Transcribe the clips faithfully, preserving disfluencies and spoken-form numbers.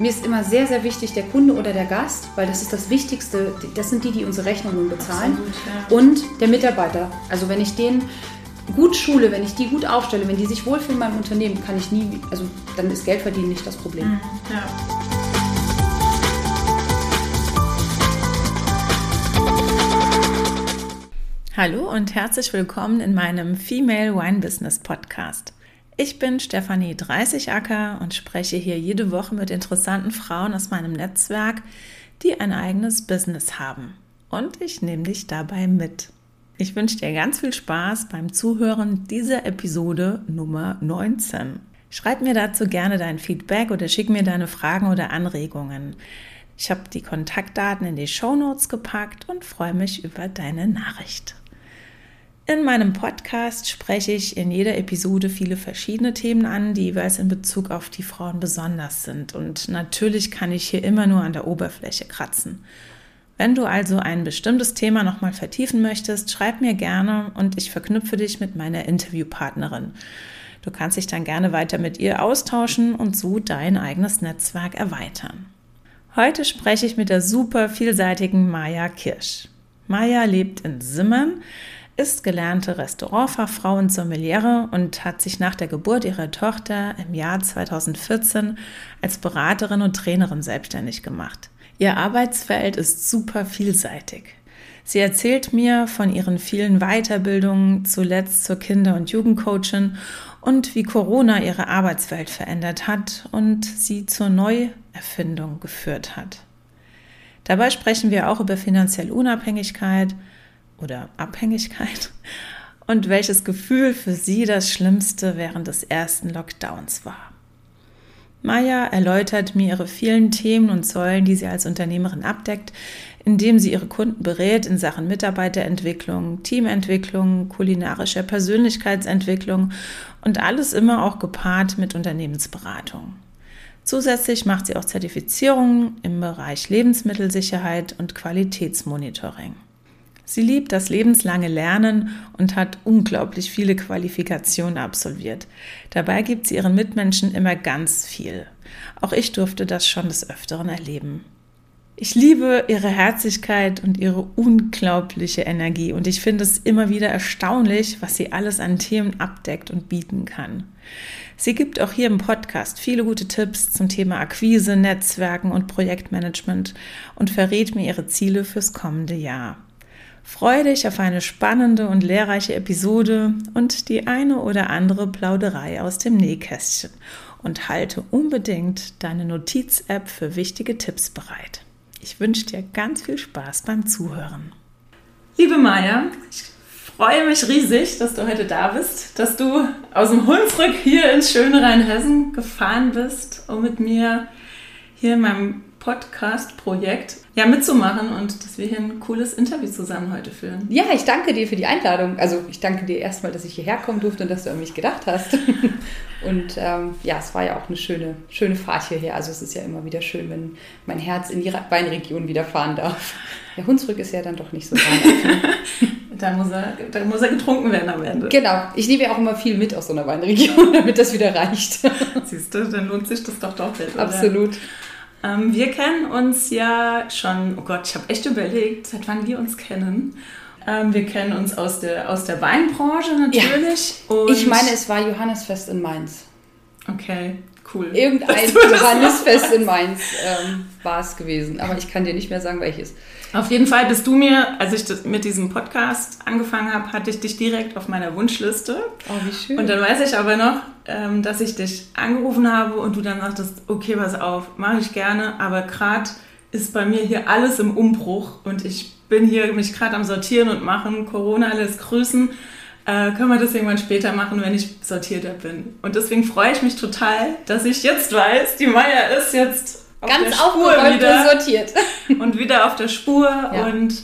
mir ist immer sehr, sehr wichtig, der Kunde oder der Gast, weil das ist das Wichtigste. Das sind die, die unsere Rechnungen bezahlen. Absolut, ja. Und der Mitarbeiter. Also wenn ich den gut schule, wenn ich die gut aufstelle, wenn die sich wohlfühlen in meinem Unternehmen, kann ich nie, also dann ist Geldverdienen nicht das Problem. Mhm, ja. Hallo und herzlich willkommen in meinem Female Wine Business Podcast. Ich bin Stefanie Dreißigacker und spreche hier jede Woche mit interessanten Frauen aus meinem Netzwerk, die ein eigenes Business haben. Und ich nehme dich dabei mit. Ich wünsche dir ganz viel Spaß beim Zuhören dieser Episode Nummer neunzehn. Schreib mir dazu gerne dein Feedback oder schick mir deine Fragen oder Anregungen. Ich habe die Kontaktdaten in die Shownotes gepackt und freue mich über deine Nachricht. In meinem Podcast spreche ich in jeder Episode viele verschiedene Themen an, die jeweils in Bezug auf die Frauen besonders sind. Und natürlich kann ich hier immer nur an der Oberfläche kratzen. Wenn du also ein bestimmtes Thema nochmal vertiefen möchtest, schreib mir gerne und ich verknüpfe dich mit meiner Interviewpartnerin. Du kannst dich dann gerne weiter mit ihr austauschen und so dein eigenes Netzwerk erweitern. Heute spreche ich mit der super vielseitigen Maja Kirsch. Maja lebt in Simmern, ist gelernte Restaurantfachfrau und Sommeliere und hat sich nach der Geburt ihrer Tochter im Jahr zweitausendvierzehn als Beraterin und Trainerin selbstständig gemacht. Ihr Arbeitsfeld ist super vielseitig. Sie erzählt mir von ihren vielen Weiterbildungen, zuletzt zur Kinder- und Jugendcoachin und wie Corona ihre Arbeitswelt verändert hat und sie zur Neuerfindung geführt hat. Dabei sprechen wir auch über finanzielle Unabhängigkeit oder Abhängigkeit und welches Gefühl für sie das Schlimmste während des ersten Lockdowns war. Maja erläutert mir ihre vielen Themen und Säulen, die sie als Unternehmerin abdeckt, indem sie ihre Kunden berät in Sachen Mitarbeiterentwicklung, Teamentwicklung, kulinarischer Persönlichkeitsentwicklung und alles immer auch gepaart mit Unternehmensberatung. Zusätzlich macht sie auch Zertifizierungen im Bereich Lebensmittelsicherheit und Qualitätsmonitoring. Sie liebt das lebenslange Lernen und hat unglaublich viele Qualifikationen absolviert. Dabei gibt sie ihren Mitmenschen immer ganz viel. Auch ich durfte das schon des Öfteren erleben. Ich liebe ihre Herzlichkeit und ihre unglaubliche Energie und ich finde es immer wieder erstaunlich, was sie alles an Themen abdeckt und bieten kann. Sie gibt auch hier im Podcast viele gute Tipps zum Thema Akquise, Netzwerken und Projektmanagement und verrät mir ihre Ziele fürs kommende Jahr. Freue dich auf eine spannende und lehrreiche Episode und die eine oder andere Plauderei aus dem Nähkästchen und halte unbedingt deine Notiz-App für wichtige Tipps bereit. Ich wünsche dir ganz viel Spaß beim Zuhören. Liebe Maja, ich freue mich riesig, dass du heute da bist, dass du aus dem Hunsrück hier ins schöne Rheinhessen gefahren bist, um mit mir hier in meinem Podcast-Projekt ja, mitzumachen und dass wir hier ein cooles Interview zusammen heute führen. Ja, ich danke dir für die Einladung. Also ich danke dir erstmal, dass ich hierher kommen durfte und dass du an mich gedacht hast. Und ähm, ja, es war ja auch eine schöne, schöne Fahrt hierher. Also es ist ja immer wieder schön, wenn mein Herz in die Weinregion wieder fahren darf. Der Hunsrück ist ja dann doch nicht so weit. Da muss er, da muss er getrunken werden am Ende. Genau, ich nehme ja auch immer viel mit aus so einer Weinregion, damit das wieder reicht. Siehst du, dann lohnt sich das doch doppelt. Absolut. Oder? Ähm, wir kennen uns ja schon, oh Gott, ich habe echt überlegt, seit wann wir uns kennen. Ähm, wir kennen uns aus der, aus der Weinbranche natürlich. Ja. Und ich meine, es war Johannesfest in Mainz. Okay, cool. Irgendein Johannesfest in Mainz ähm, war es gewesen, aber ich kann dir nicht mehr sagen, welches. Auf jeden Fall bist du mir, als ich das mit diesem Podcast angefangen habe, hatte ich dich direkt auf meiner Wunschliste. Oh, wie schön. Und dann weiß ich aber noch, ähm, dass ich dich angerufen habe und du dann sagtest, okay, pass auf, mache ich gerne, aber gerade ist bei mir hier alles im Umbruch und ich bin hier mich gerade am Sortieren und machen, Corona lässt grüßen. Äh, können wir das irgendwann später machen, wenn ich sortierter bin. Und deswegen freue ich mich total, dass ich jetzt weiß, die Maja ist jetzt auf ganz der Spur wieder und sortiert. Und wieder auf der Spur. Ja. Und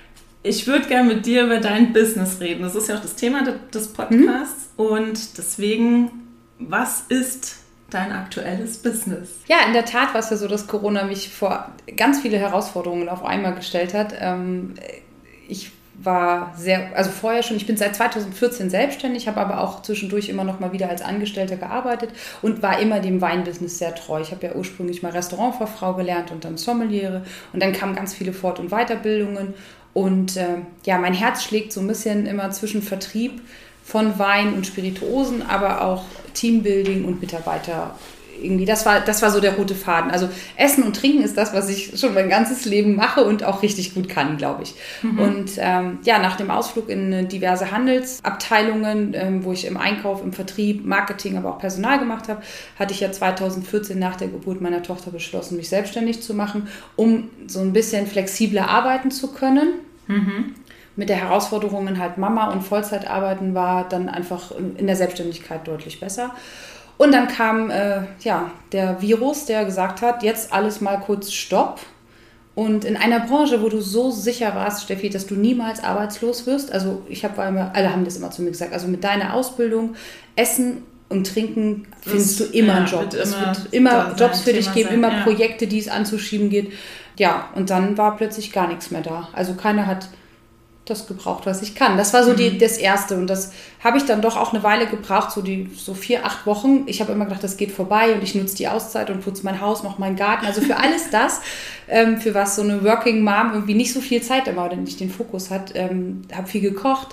ich würde gerne mit dir über dein Business reden. Das ist ja auch das Thema des Podcasts. Mhm. Und deswegen, was ist dein aktuelles Business? Ja, in der Tat war es ja so, dass Corona mich vor ganz viele Herausforderungen auf einmal gestellt hat. Ich war sehr, also vorher schon, ich bin seit zweitausendvierzehn selbstständig, habe aber auch zwischendurch immer noch mal wieder als Angestellte gearbeitet und war immer dem Weinbusiness sehr treu. Ich habe ja ursprünglich mal Restaurantfachfrau gelernt und dann Sommeliere und dann kamen ganz viele Fort- und Weiterbildungen und äh, ja, mein Herz schlägt so ein bisschen immer zwischen Vertrieb von Wein und Spirituosen, aber auch Teambuilding und Mitarbeiter. Irgendwie, das war, das war so der rote Faden. Also Essen und Trinken ist das, was ich schon mein ganzes Leben mache und auch richtig gut kann, glaube ich. Mhm. Und ähm, ja, nach dem Ausflug in diverse Handelsabteilungen, ähm, wo ich im Einkauf, im Vertrieb, Marketing, aber auch Personal gemacht habe, hatte ich ja zweitausendvierzehn nach der Geburt meiner Tochter beschlossen, mich selbstständig zu machen, um so ein bisschen flexibler arbeiten zu können. Mhm. Mit der Herausforderung halt Mama und Vollzeitarbeiten war dann einfach in der Selbstständigkeit deutlich besser. Und dann kam äh, ja, der Virus, der gesagt hat, jetzt alles mal kurz Stopp. Und in einer Branche, wo du so sicher warst, Steffi, dass du niemals arbeitslos wirst, also ich habe immer, alle haben das immer zu mir gesagt, also mit deiner Ausbildung, Essen und Trinken findest du immer einen Job. Es wird immer Jobs für dich geben, immer Projekte, die es anzuschieben geht. Ja, und dann war plötzlich gar nichts mehr da. Also keiner hat das gebraucht, was ich kann. Das war so die, das Erste und das habe ich dann doch auch eine Weile gebraucht, so die so vier, acht Wochen. Ich habe immer gedacht, das geht vorbei und ich nutze die Auszeit und putze mein Haus, mache meinen Garten. Also für alles das, ähm, für was so eine Working Mom irgendwie nicht so viel Zeit immer oder nicht den Fokus hat, ähm, habe viel gekocht.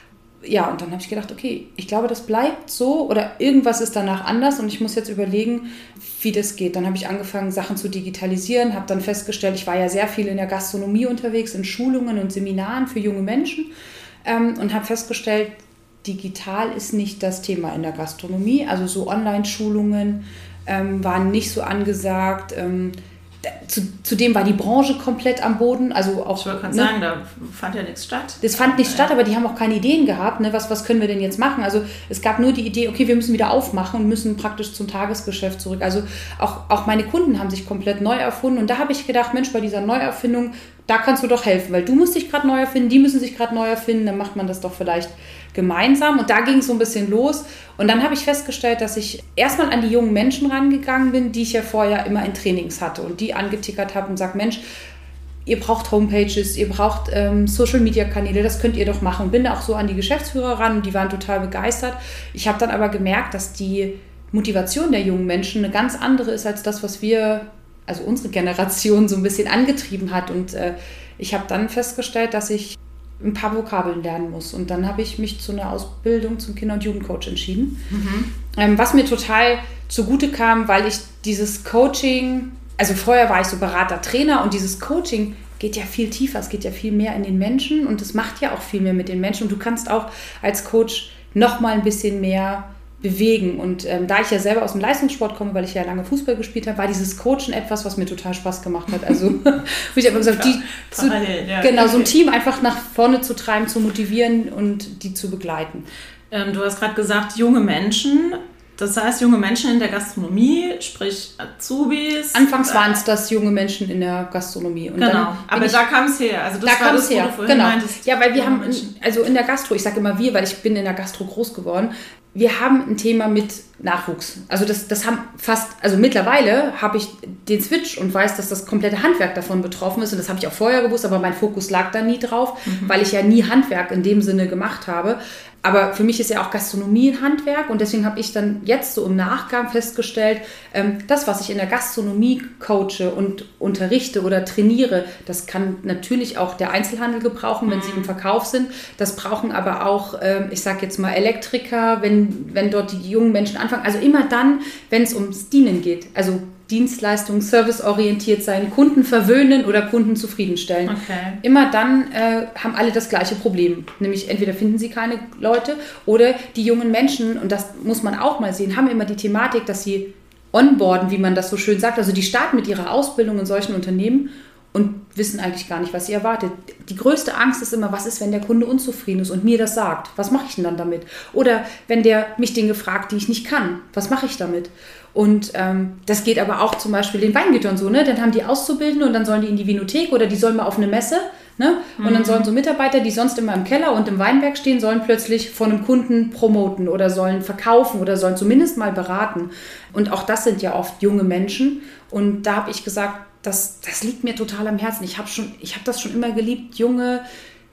Ja, und dann habe ich gedacht, okay, ich glaube, das bleibt so oder irgendwas ist danach anders und ich muss jetzt überlegen, wie das geht. Dann habe ich angefangen, Sachen zu digitalisieren, habe dann festgestellt, ich war ja sehr viel in der Gastronomie unterwegs, in Schulungen und Seminaren für junge Menschen ähm, und habe festgestellt, digital ist nicht das Thema in der Gastronomie. Also so Online-Schulungen ähm, waren nicht so angesagt. Ähm, Zu, zudem war die Branche komplett am Boden. Also auch, ich wollte gerade ne, sagen, da fand ja nichts statt. Das fand nicht statt, aber die haben auch keine Ideen gehabt. Ne? Was, was können wir denn jetzt machen? Also es gab nur die Idee, okay, wir müssen wieder aufmachen und müssen praktisch zum Tagesgeschäft zurück. Also auch, auch meine Kunden haben sich komplett neu erfunden. Und da habe ich gedacht, Mensch, bei dieser Neuerfindung, da kannst du doch helfen. Weil du musst dich gerade neu erfinden, die müssen sich gerade neu erfinden. Dann macht man das doch vielleicht gemeinsam. Und da ging es so ein bisschen los. Und dann habe ich festgestellt, dass ich erstmal an die jungen Menschen rangegangen bin, die ich ja vorher immer in Trainings hatte und die angetickert habe und sage, Mensch, ihr braucht Homepages, ihr braucht ähm, Social-Media-Kanäle, das könnt ihr doch machen. Und bin da auch so an die Geschäftsführer ran und die waren total begeistert. Ich habe dann aber gemerkt, dass die Motivation der jungen Menschen eine ganz andere ist als das, was wir, also unsere Generation so ein bisschen angetrieben hat. Und äh, ich habe dann festgestellt, dass ich ein paar Vokabeln lernen muss. Und dann habe ich mich zu einer Ausbildung zum Kinder- und Jugendcoach entschieden. Mhm. Ähm, was mir total zugute kam, weil ich dieses Coaching, also vorher war ich so Berater, Trainer und dieses Coaching geht ja viel tiefer, es geht ja viel mehr in den Menschen und es macht ja auch viel mehr mit den Menschen. Und du kannst auch als Coach noch mal ein bisschen mehr bewegen. Und ähm, da ich ja selber aus dem Leistungssport komme, weil ich ja lange Fußball gespielt habe, war dieses Coachen etwas, was mir total Spaß gemacht hat. Also, wo ich einfach gesagt habe, die zu, ja. genau, so ein Team einfach nach vorne zu treiben, zu motivieren und die zu begleiten. Ähm, du hast gerade gesagt, junge Menschen. Das heißt, junge Menschen in der Gastronomie, sprich Azubis. Anfangs waren es das junge Menschen in der Gastronomie. Und genau, dann aber ich, da kam es her. Also das da war das, her. wo du vorhin genau. meintest. Ja, weil wir haben, in, also in der Gastro, ich sage immer wir, weil ich bin in der Gastro groß geworden, wir haben ein Thema mit Nachwuchs. Also das, das haben fast, also mittlerweile habe ich den Switch und weiß, dass das komplette Handwerk davon betroffen ist. Und das habe ich auch vorher gewusst, aber mein Fokus lag da nie drauf, mhm. weil ich ja nie Handwerk in dem Sinne gemacht habe. Aber für mich ist ja auch Gastronomie ein Handwerk und deswegen habe ich dann jetzt so im Nachgang festgestellt, ähm, das, was ich in der Gastronomie coache und unterrichte oder trainiere, das kann natürlich auch der Einzelhandel gebrauchen, wenn mhm. sie im Verkauf sind. Das brauchen aber auch, ähm, ich sage jetzt mal Elektriker, wenn, wenn dort die jungen Menschen anfangen. Also immer dann, wenn es ums Dienen geht, also Dienstleistung, serviceorientiert sein, Kunden verwöhnen oder Kunden zufriedenstellen. Okay. Immer dann äh, haben alle das gleiche Problem. Nämlich entweder finden sie keine Leute oder die jungen Menschen, und das muss man auch mal sehen, haben immer die Thematik, dass sie onboarden, wie man das so schön sagt. Also die starten mit ihrer Ausbildung in solchen Unternehmen und wissen eigentlich gar nicht, was sie erwartet. Die größte Angst ist immer, was ist, wenn der Kunde unzufrieden ist und mir das sagt? Was mache ich denn dann damit? Oder wenn der mich Dinge fragt, die ich nicht kann, was mache ich damit? Und ähm, das geht aber auch zum Beispiel den Weingütern so, ne? Dann haben die Auszubildende und dann sollen die in die Vinothek oder die sollen mal auf eine Messe, ne? Und mhm. dann sollen so Mitarbeiter, die sonst immer im Keller und im Weinberg stehen, sollen plötzlich von einem Kunden promoten oder sollen verkaufen oder sollen zumindest mal beraten. Und auch das sind ja oft junge Menschen. Und da habe ich gesagt, das, das liegt mir total am Herzen. Ich habe schon, ich habe das schon immer geliebt, junge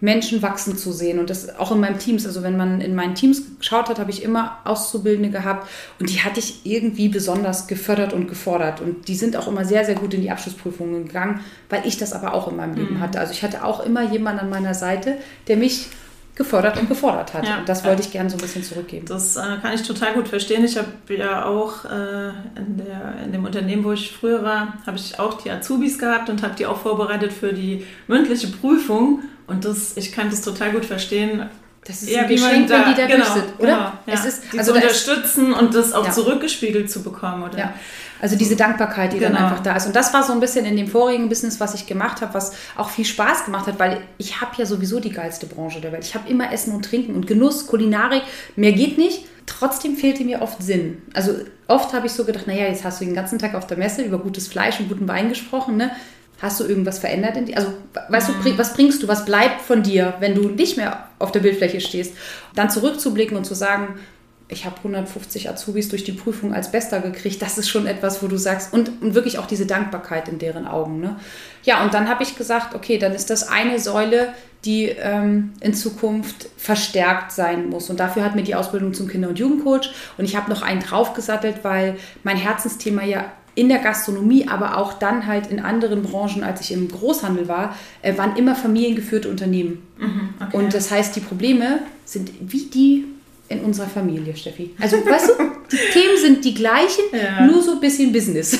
Menschen wachsen zu sehen und das auch in meinem Teams. Also wenn man in meinen Teams geschaut hat, habe ich immer Auszubildende gehabt und die hatte ich irgendwie besonders gefördert und gefordert und die sind auch immer sehr, sehr gut in die Abschlussprüfungen gegangen, weil ich das aber auch in meinem Leben mhm. hatte. Also ich hatte auch immer jemanden an meiner Seite, der mich gefördert und gefordert hat. Ja, und das wollte ich gerne so ein bisschen zurückgeben. Das äh, kann ich total gut verstehen. Ich habe ja auch äh, in, der, in dem Unternehmen, wo ich früher war, habe ich auch die Azubis gehabt und habe die auch vorbereitet für die mündliche Prüfung. Und das, ich kann das total gut verstehen. Das ist ja, ein Geschenk, da, wenn die da genau, durch sind, oder? Genau, ja. Es ist, die also zu unterstützen und das auch ja. zurückgespiegelt zu bekommen, oder? Ja. Also diese Dankbarkeit, die genau. dann einfach da ist. Und das war so ein bisschen in dem vorigen Business, was ich gemacht habe, was auch viel Spaß gemacht hat, weil ich habe ja sowieso die geilste Branche der Welt. Ich habe immer Essen und Trinken und Genuss, Kulinarik. Mehr geht nicht. Trotzdem fehlte mir oft Sinn. Also oft habe ich so gedacht, naja, jetzt hast du den ganzen Tag auf der Messe über gutes Fleisch und guten Wein gesprochen, ne? Hast du irgendwas verändert in dir? Also, weißt du, was bringst du? Was bleibt von dir, wenn du nicht mehr auf der Bildfläche stehst? Dann zurückzublicken und zu sagen, ich habe hundertfünfzig Azubis durch die Prüfung als Bester gekriegt. Das ist schon etwas, wo du sagst, und, und wirklich auch diese Dankbarkeit in deren Augen. Ne? Ja, und dann habe ich gesagt, okay, dann ist das eine Säule, die ähm, in Zukunft verstärkt sein muss. Und dafür hat mir die Ausbildung zum Kinder- und Jugendcoach. Und ich habe noch einen draufgesattelt, weil mein Herzensthema ja in der Gastronomie, aber auch dann halt in anderen Branchen, als ich im Großhandel war, äh, waren immer familiengeführte Unternehmen. Mhm, okay. Und das heißt, die Probleme sind wie die in unserer Familie, Steffi. Also, weißt du, die Themen sind die gleichen, ja. nur so ein bisschen Business.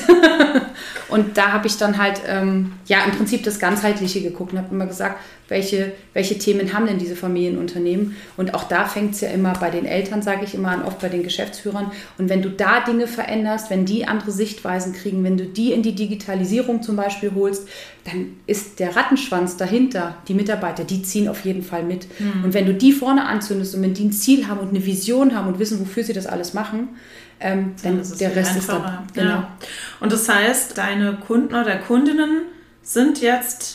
Und da habe ich dann halt, ähm, ja, im Prinzip das Ganzheitliche geguckt und habe immer gesagt, welche, welche Themen haben denn diese Familienunternehmen? Und auch da fängt es ja immer bei den Eltern, sage ich immer, an, oft bei den Geschäftsführern. Und wenn du da Dinge veränderst, wenn die andere Sichtweisen kriegen, wenn du die in die Digitalisierung zum Beispiel holst, dann ist der Rattenschwanz dahinter, die Mitarbeiter, die ziehen auf jeden Fall mit. Mhm. Und wenn du die vorne anzündest und wenn die ein Ziel haben und eine Vision haben und wissen, wofür sie das alles machen, ähm, dann ist der Rest ist dann. Genau. Ja. Und das heißt, deine Kunden oder Kundinnen sind jetzt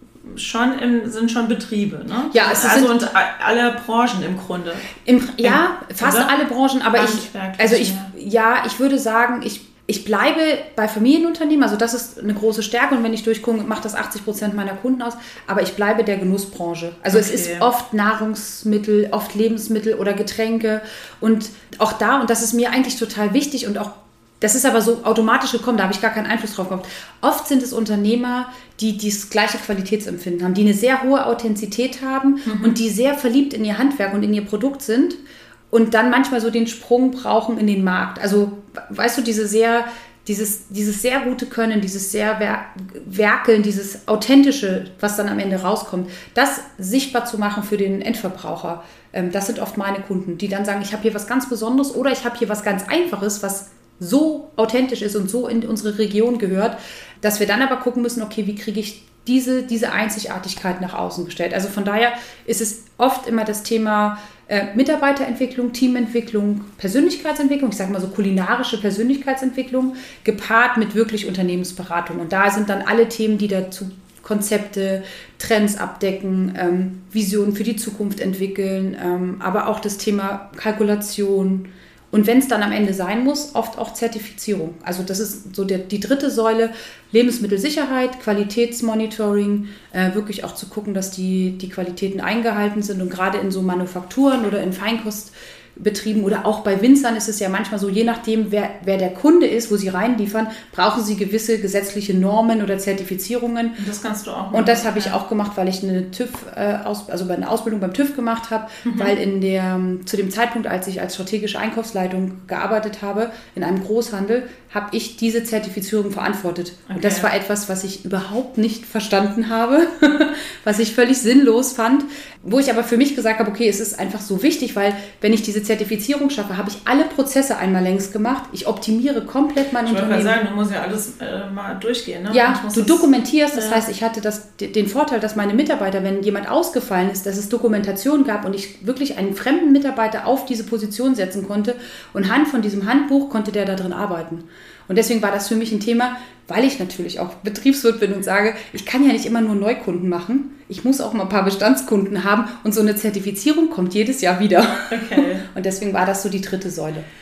schon im, sind schon Betriebe, ne? Ja, es also sind und alle Branchen im Grunde. Im, ja, Im, fast oder? alle Branchen, aber ich, also ich, ja. ja, ich würde sagen, ich Ich bleibe bei Familienunternehmen, also das ist eine große Stärke und wenn ich durchgucke, macht das achtzig Prozent meiner Kunden aus, aber ich bleibe der Genussbranche. Also okay. Es ist oft Nahrungsmittel, oft Lebensmittel oder Getränke und auch da, und das ist mir eigentlich total wichtig und auch, das ist aber so automatisch gekommen, da habe ich gar keinen Einfluss drauf gehabt. Oft sind es Unternehmer, die das gleiche Qualitätsempfinden haben, die eine sehr hohe Authentizität haben mhm. und die sehr verliebt in ihr Handwerk und in ihr Produkt sind. Und dann manchmal so den Sprung brauchen in den Markt. Also, weißt du, diese sehr, dieses, dieses sehr gute Können, dieses sehr wer- Werkeln, dieses Authentische, was dann am Ende rauskommt, das sichtbar zu machen für den Endverbraucher, ähm, das sind oft meine Kunden, die dann sagen, ich habe hier was ganz Besonderes oder ich habe hier was ganz Einfaches, was so authentisch ist und so in unsere Region gehört, dass wir dann aber gucken müssen, okay, wie kriege ich diese, diese Einzigartigkeit nach außen gestellt. Also von daher ist es oft immer das Thema äh, Mitarbeiterentwicklung, Teamentwicklung, Persönlichkeitsentwicklung, ich sage mal so kulinarische Persönlichkeitsentwicklung, gepaart mit wirklich Unternehmensberatung. Und da sind dann alle Themen, die dazu Konzepte, Trends abdecken, ähm, Visionen für die Zukunft entwickeln, ähm, aber auch das Thema Kalkulation. Und wenn es dann am Ende sein muss, oft auch Zertifizierung. Also das ist so der, die dritte Säule, Lebensmittelsicherheit, Qualitätsmonitoring, äh, wirklich auch zu gucken, dass die, die Qualitäten eingehalten sind. Und gerade in so Manufakturen oder in Feinkostbetrieben oder auch bei Winzern ist es ja manchmal so, je nachdem, wer, wer der Kunde ist, wo sie reinliefern, brauchen sie gewisse gesetzliche Normen oder Zertifizierungen. Und das kannst du auch machen. Und das habe ich auch gemacht, weil ich eine TÜV, äh, aus, also eine Ausbildung beim TÜV gemacht habe, mhm. weil in der, zu dem Zeitpunkt, als ich als strategische Einkaufsleitung gearbeitet habe, in einem Großhandel, habe ich diese Zertifizierung verantwortet. Okay. Und das war etwas, was ich überhaupt nicht verstanden habe, was ich völlig sinnlos fand, wo ich aber für mich gesagt habe, okay, es ist einfach so wichtig, weil wenn ich diese Zertifizierung schaffe, habe ich alle Prozesse einmal längst gemacht. Ich optimiere komplett mein ich Unternehmen. Ich wollte sagen, du musst ja alles äh, mal durchgehen. Ne? Ja, du dokumentierst. Das ja. heißt, ich hatte das, den Vorteil, dass meine Mitarbeiter, wenn jemand ausgefallen ist, dass es Dokumentation gab und ich wirklich einen fremden Mitarbeiter auf diese Position setzen konnte und anhand von diesem Handbuch konnte der da drin arbeiten. Und deswegen war das für mich ein Thema, weil ich natürlich auch Betriebswirt bin und sage, ich kann ja nicht immer nur Neukunden machen. Ich muss auch mal ein paar Bestandskunden haben und so eine Zertifizierung kommt jedes Jahr wieder. Okay. Und deswegen war das so die dritte Säule.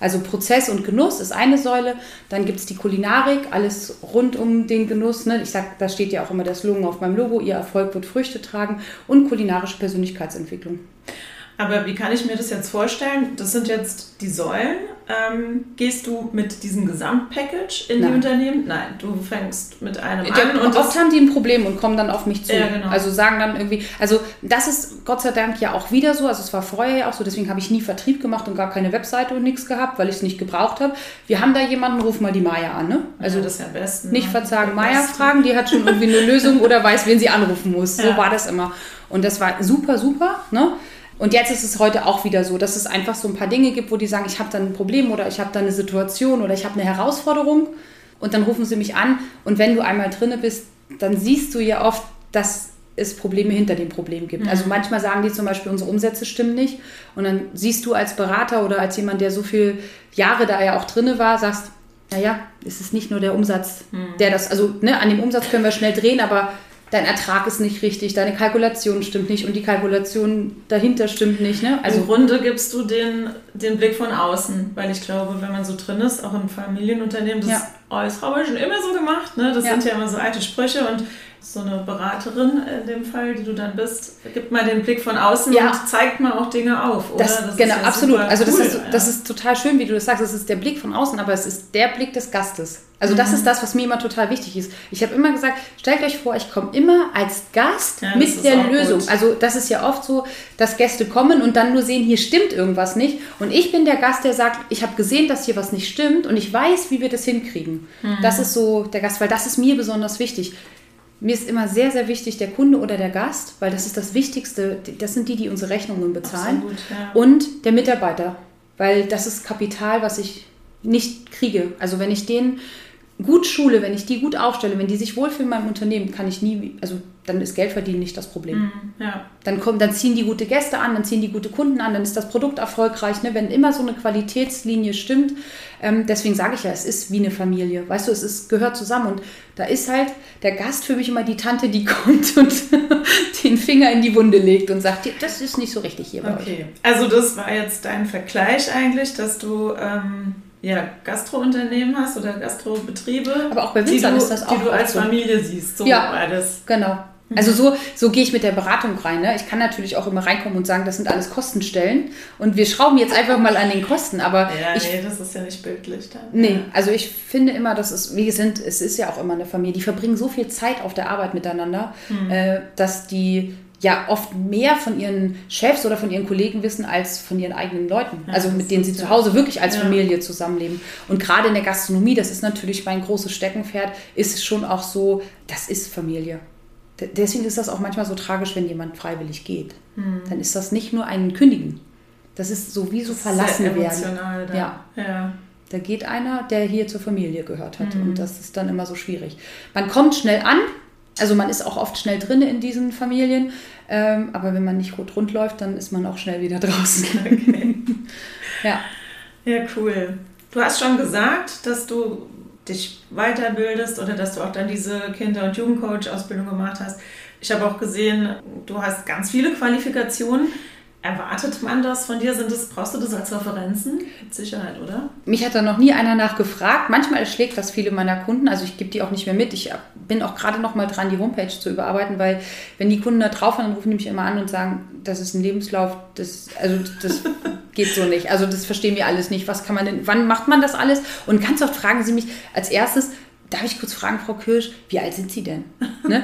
Also Prozess und Genuss ist eine Säule, dann gibt es die Kulinarik, alles rund um den Genuss. Ne? Ich sag, da steht ja auch immer der Slogan auf meinem Logo, ihr Erfolg wird Früchte tragen, und kulinarische Persönlichkeitsentwicklung. Aber wie kann ich mir das jetzt vorstellen? Das sind jetzt die Säulen. Ähm, gehst du mit diesem Gesamtpackage in Nein. die Unternehmen? Nein, du fängst mit einem ja, an. Und oft haben die ein Problem und kommen dann auf mich zu. Ja, genau. Also sagen dann irgendwie, also das ist Gott sei Dank ja auch wieder so, also es war vorher ja auch so, deswegen habe ich nie Vertrieb gemacht und gar keine Webseite und nichts gehabt, weil ich es nicht gebraucht habe. Wir haben da jemanden, ruf mal die Maya an. Ne? Also ja, das ist ja am besten. Nicht verzagen, Maya fragen, die hat schon irgendwie eine Lösung oder weiß, wen sie anrufen muss. So ja. war das immer. Und das war super, super, ne? Und jetzt ist es heute auch wieder so, dass es einfach so ein paar Dinge gibt, wo die sagen, ich habe da ein Problem oder ich habe da eine Situation oder ich habe eine Herausforderung, und dann rufen sie mich an, und wenn du einmal drinne bist, dann siehst du ja oft, dass es Probleme hinter dem Problem gibt. Mhm. Also manchmal sagen die zum Beispiel, unsere Umsätze stimmen nicht, und dann siehst du als Berater oder als jemand, der so viele Jahre da ja auch drinne war, sagst, naja, es ist nicht nur der Umsatz, mhm. der das, also ne, an dem Umsatz können wir schnell drehen, aber dein Ertrag ist nicht richtig, deine Kalkulation stimmt nicht und die Kalkulation dahinter stimmt nicht. Ne? Also im Grunde gibst du den, den Blick von außen, weil ich glaube, wenn man so drin ist, auch im Familienunternehmen, das, ja. oh, das haben wir schon immer so gemacht. Ne? Das ja. sind ja immer so alte Sprüche, und so eine Beraterin in dem Fall, die du dann bist, gibt mal den Blick von außen ja. und zeigt mal auch Dinge auf, oder? Das, das genau, ist ja absolut. Also das, cool, ist, ja. das ist total schön, wie du das sagst. Es ist der Blick von außen, aber es ist der Blick des Gastes. Also mhm. das ist das, was mir immer total wichtig ist. Ich habe immer gesagt, stellt euch vor, ich komme immer als Gast ja, mit der Lösung. Gut. Also das ist ja oft so, dass Gäste kommen und dann nur sehen, hier stimmt irgendwas nicht. Und ich bin der Gast, der sagt, ich habe gesehen, dass hier was nicht stimmt und ich weiß, wie wir das hinkriegen. Mhm. Das ist so der Gast, weil das ist mir besonders wichtig. Mir ist immer sehr, sehr wichtig der Kunde oder der Gast, weil das ist das Wichtigste. Das sind die, die unsere Rechnungen bezahlen. Absolut, ja. Und der Mitarbeiter, weil das ist Kapital, was ich nicht kriege. Also wenn ich den gut schule, wenn ich die gut aufstelle, wenn die sich wohlfühlen in meinem Unternehmen, kann ich nie, also dann ist Geld verdienen nicht das Problem. Mm, ja. Dann kommen, dann ziehen die gute Gäste an, dann ziehen die gute Kunden an, dann ist das Produkt erfolgreich, ne? Wenn immer so eine Qualitätslinie stimmt. Ähm, deswegen sage ich ja, es ist wie eine Familie. Weißt du, es ist, gehört zusammen, und da ist halt der Gast für mich immer die Tante, die kommt und den Finger in die Wunde legt und sagt, das ist nicht so richtig hier bei euch. Okay, also das war jetzt dein Vergleich eigentlich, dass du ähm ja, Gastrounternehmen hast oder Gastrobetriebe, aber auch bei Winzern ist das auch die du als so. Familie siehst. So ja, alles. Genau. Also so, so gehe ich mit der Beratung rein. Ne? Ich kann natürlich auch immer reinkommen und sagen, das sind alles Kostenstellen und wir schrauben jetzt einfach mal an den Kosten. Aber ja, ich, nee, das ist ja nicht bildlich dann. Nee, also ich finde immer, das ist, wie sind, es ist ja auch immer eine Familie, die verbringen so viel Zeit auf der Arbeit miteinander, mhm. äh, dass die ja oft mehr von ihren Chefs oder von ihren Kollegen wissen als von ihren eigenen Leuten. Ja, also mit denen sie zu Hause wirklich als ja. Familie zusammenleben. Und gerade in der Gastronomie, das ist natürlich mein großes Steckenpferd, ist es schon auch so, das ist Familie. D- deswegen ist das auch manchmal so tragisch, wenn jemand freiwillig geht. Mhm. Dann ist das nicht nur ein Kündigen. Das ist sowieso das verlassen sehr werden. Emotional dann. Ja. ja. Da geht einer, der hier zur Familie gehört hat. Mhm. Und das ist dann immer so schwierig. Man kommt schnell an. Also man ist auch oft schnell drin in diesen Familien, ähm, aber wenn man nicht gut rund läuft, dann ist man auch schnell wieder draußen. Okay. ja. Ja, cool. Du hast schon gesagt, dass du dich weiterbildest oder dass du auch dann diese Kinder- und Jugendcoach-Ausbildung gemacht hast. Ich habe auch gesehen, du hast ganz viele Qualifikationen. Erwartet man das von dir? Sind das, brauchst du das als Referenzen? Mit Sicherheit, oder? Mich hat da noch nie einer nachgefragt. Manchmal erschlägt das viele meiner Kunden. Also ich gebe die auch nicht mehr mit. Ich bin auch gerade noch mal dran, die Homepage zu überarbeiten, weil wenn die Kunden da drauf haben, dann rufen die mich immer an und sagen, das ist ein Lebenslauf, das, also das geht so nicht. Also das verstehen wir alles nicht. Was kann man denn, wann macht man das alles? Und ganz oft fragen sie mich als erstes, darf ich kurz fragen, Frau Kirsch, wie alt sind Sie denn? Ne?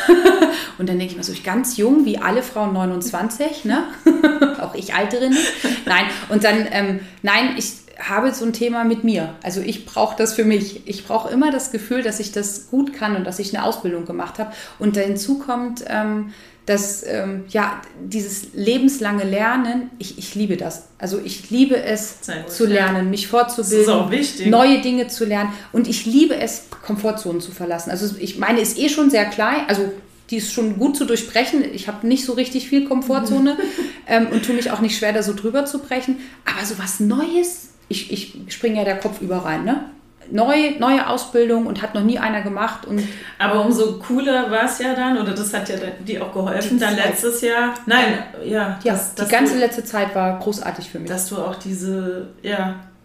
Und dann denke ich mir so, ich ganz jung, wie alle Frauen neunundzwanzig, ne? Auch ich Alterin. Nein, und dann, ähm, nein, ich habe so ein Thema mit mir. Also ich brauche das für mich. Ich brauche immer das Gefühl, dass ich das gut kann und dass ich eine Ausbildung gemacht habe. Und hinzu kommt, ähm, dass ähm, ja, dieses lebenslange Lernen, ich, ich liebe das. Also ich liebe es gut, zu lernen, ja. mich fortzubilden, das ist auch wichtig. Neue Dinge zu lernen. Und ich liebe es, Komfortzonen zu verlassen. Also ich meine, ist eh schon sehr klein, also die ist schon gut zu durchbrechen. Ich habe nicht so richtig viel Komfortzone ähm, und tue mich auch nicht schwer, da so drüber zu brechen. Aber so was Neues, ich, ich springe ja der Kopf über rein, ne? Neu, neue Ausbildung und hat noch nie einer gemacht. Und aber umso cooler war es ja dann, oder das hat ja dir auch geholfen, dann letztes Jahr. Nein, ja. ja das, die ganze du, letzte Zeit war großartig für mich. Dass du auch diese, ja,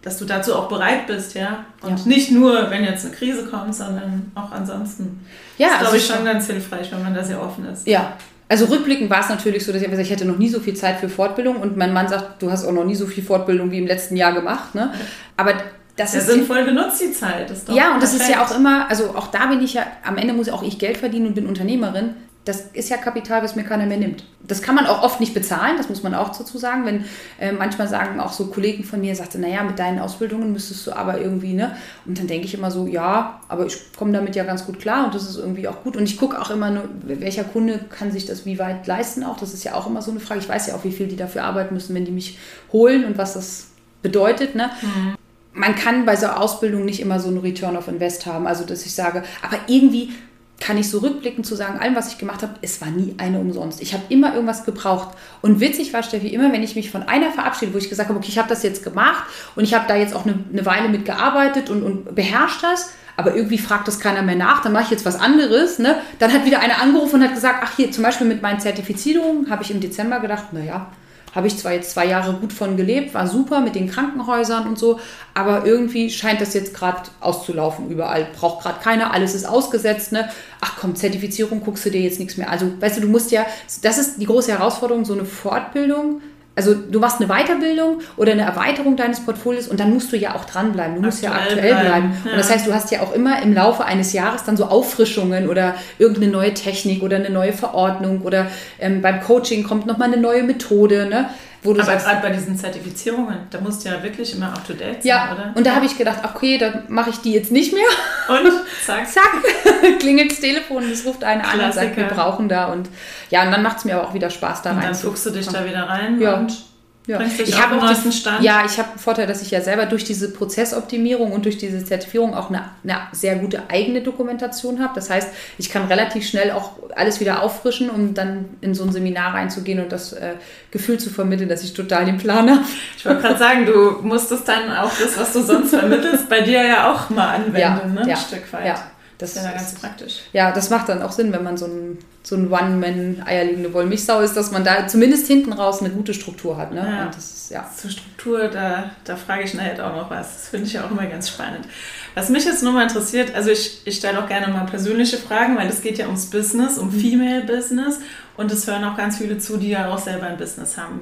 dass du dazu auch bereit bist, ja. Und ja. nicht nur, wenn jetzt eine Krise kommt, sondern auch ansonsten. Ja, das ist, glaube also ich, schon ganz hilfreich, wenn man da sehr offen ist. Ja. Also rückblickend war es natürlich so, dass ich gesagt, ich hatte noch nie so viel Zeit für Fortbildung und mein Mann sagt, du hast auch noch nie so viel Fortbildung wie im letzten Jahr gemacht. Ne? Aber das ja, ist sinnvoll genutzt, die Zeit. Ist doch ja, und perfekt. Das ist ja auch immer, also auch da bin ich ja, am Ende muss auch ich Geld verdienen und bin Unternehmerin. Das ist ja Kapital, was mir keiner mehr nimmt. Das kann man auch oft nicht bezahlen, das muss man auch dazu sagen. Wenn äh, manchmal sagen auch so Kollegen von mir, sagte, naja, mit deinen Ausbildungen müsstest du aber irgendwie, ne? Und dann denke ich immer so, ja, aber ich komme damit ja ganz gut klar und das ist irgendwie auch gut. Und ich gucke auch immer nur, welcher Kunde kann sich das wie weit leisten auch. Das ist ja auch immer so eine Frage. Ich weiß ja auch, wie viel die dafür arbeiten müssen, wenn die mich holen und was das bedeutet, ne? Mhm. Man kann bei so einer Ausbildung nicht immer so einen Return of Invest haben. Also, dass ich sage, aber irgendwie kann ich so rückblickend zu sagen, allem, was ich gemacht habe, es war nie eine umsonst. Ich habe immer irgendwas gebraucht. Und witzig war, Steffi, immer, wenn ich mich von einer verabschiede, wo ich gesagt habe, okay, ich habe das jetzt gemacht und ich habe da jetzt auch eine, eine Weile mitgearbeitet und, und beherrscht das, aber irgendwie fragt das keiner mehr nach, dann mache ich jetzt was anderes. Ne? Dann hat wieder einer angerufen und hat gesagt, ach hier, zum Beispiel mit meinen Zertifizierungen habe ich im Dezember gedacht, naja, habe ich zwar jetzt zwei Jahre gut von gelebt, war super mit den Krankenhäusern und so, aber irgendwie scheint das jetzt gerade auszulaufen überall. Braucht gerade keiner, alles ist ausgesetzt. Ne? Ach komm, Zertifizierung, guckst du dir jetzt nichts mehr. Also, weißt du, du musst ja, das ist die große Herausforderung, so eine Fortbildung. Also du machst eine Weiterbildung oder eine Erweiterung deines Portfolios und dann musst du ja auch dranbleiben. Du musst aktuell ja aktuell bleiben. bleiben. Ja. Und das heißt, du hast ja auch immer im Laufe eines Jahres dann so Auffrischungen oder irgendeine neue Technik oder eine neue Verordnung oder ähm, beim Coaching kommt nochmal eine neue Methode, ne? Wo du aber gerade bei diesen Zertifizierungen, da musst du ja wirklich immer up to date sein, ja, oder? Und da habe ich gedacht, okay, dann mache ich die jetzt nicht mehr. Und zack. zack, klingelt das Telefon, es ruft einer an und sagt, wir brauchen da. Und ja, und dann macht es mir aber auch wieder Spaß da rein. Und dann fuchst du dich da wieder rein ja. und ja. bringst dich ich auf den neuesten Stand. Ja, ich habe einen Vorteil, dass ich ja selber durch diese Prozessoptimierung und durch diese Zertifizierung auch eine, eine sehr gute eigene Dokumentation habe. Das heißt, ich kann relativ schnell auch alles wieder auffrischen, um dann in so ein Seminar reinzugehen und das äh, Gefühl zu vermitteln, dass ich total den Plan habe. Ich wollte gerade sagen, du musstest dann auch das, was du sonst vermittelst, bei dir ja auch mal anwenden, ja, ne? Ein ja, Stück weit. Ja. Das ist ja ganz praktisch. Ja, das macht dann auch Sinn, wenn man so ein, so ein One-Man-eierlegende Wollmilchsau ist, dass man da zumindest hinten raus eine gute Struktur hat. Ne? Ja. Und das ist, ja. Zur Struktur, da, da frage ich nachher auch noch was. Das finde ich ja auch immer ganz spannend. Was mich jetzt nur mal interessiert, also ich, ich stelle auch gerne mal persönliche Fragen, weil es geht ja ums Business, um Female Business und es hören auch ganz viele zu, die ja auch selber ein Business haben.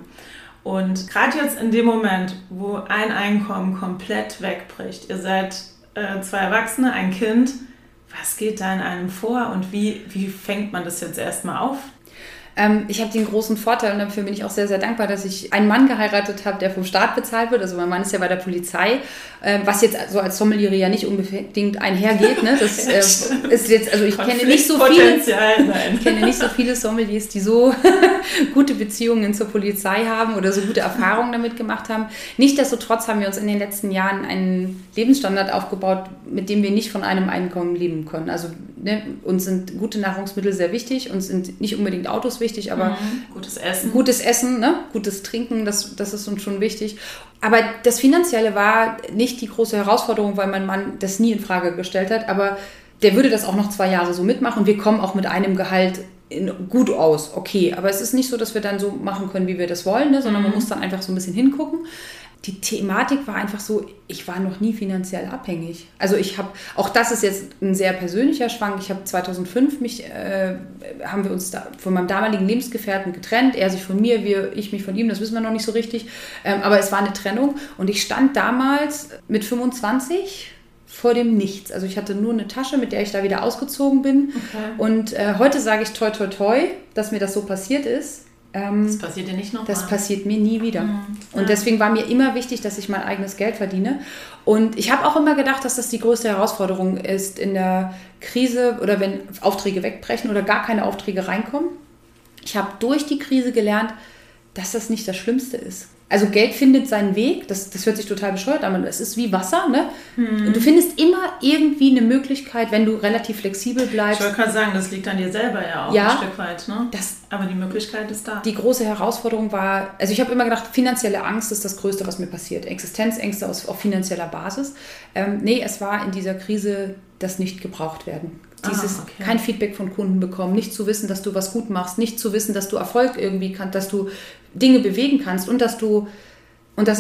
Und gerade jetzt in dem Moment, wo ein Einkommen komplett wegbricht, ihr seid äh, zwei Erwachsene, ein Kind, was geht da in einem vor und wie, wie fängt man das jetzt erstmal auf? Ähm, ich habe den großen Vorteil und dafür bin ich auch sehr, sehr dankbar, dass ich einen Mann geheiratet habe, der vom Staat bezahlt wird. Also mein Mann ist ja bei der Polizei, äh, was jetzt so als Sommelier ja nicht unbedingt einhergeht. Ne? Das äh, ist jetzt, also ich kenne nicht so viele, ich kenne nicht so viele Sommeliers, die so gute Beziehungen zur Polizei haben oder so gute Erfahrungen damit gemacht haben. Nichtsdestotrotz haben wir uns in den letzten Jahren einen Lebensstandard aufgebaut, mit dem wir nicht von einem Einkommen leben können. Also ne, uns sind gute Nahrungsmittel sehr wichtig, uns sind nicht unbedingt Autos wichtig, aber mhm. gutes Essen, gutes Essen, ne? Gutes Trinken, das, das ist uns schon wichtig. Aber das Finanzielle war nicht die große Herausforderung, weil mein Mann das nie in Frage gestellt hat, aber der würde das auch noch zwei Jahre so mitmachen. Wir kommen auch mit einem Gehalt in, gut aus, okay, aber es ist nicht so, dass wir dann so machen können, wie wir das wollen, ne? Sondern mhm. man muss dann einfach so ein bisschen hingucken. Die Thematik war einfach so, ich war noch nie finanziell abhängig. Also ich habe, auch das ist jetzt ein sehr persönlicher Schwank, ich habe zweitausendfünf, mich, äh, haben wir uns da von meinem damaligen Lebensgefährten getrennt, er sich von mir, wir, ich mich von ihm, das wissen wir noch nicht so richtig, ähm, aber es war eine Trennung und ich stand damals mit fünfundzwanzig vor dem Nichts. Also ich hatte nur eine Tasche, mit der ich da wieder ausgezogen bin okay. und äh, heute sage ich toi toi toi, dass mir das so passiert ist. Ähm, das passiert dir nicht nochmal. Das passiert mir nie wieder. Mhm. Und ja. deswegen war mir immer wichtig, dass ich mein eigenes Geld verdiene. Und ich habe auch immer gedacht, dass das die größte Herausforderung ist in der Krise oder wenn Aufträge wegbrechen oder gar keine Aufträge reinkommen. Ich habe durch die Krise gelernt, dass das nicht das Schlimmste ist. Also Geld findet seinen Weg, das, das hört sich total bescheuert an, es ist wie Wasser, ne? Mhm. Und du findest immer irgendwie eine Möglichkeit, wenn du relativ flexibel bleibst. Ich wollte gerade sagen, das liegt an dir selber ja auch ja, ein Stück weit, ne? Das, aber die Möglichkeit ist da. Die große Herausforderung war, also ich habe immer gedacht, finanzielle Angst ist das Größte, was mir passiert. Existenzängste aus, auf finanzieller Basis. Ähm, nee, es war in dieser Krise das nicht gebraucht werden. Dieses ah, okay. kein Feedback von Kunden bekommen, nicht zu wissen, dass du was gut machst, nicht zu wissen, dass du Erfolg irgendwie kannst, dass du Dinge bewegen kannst und dass du, und das ist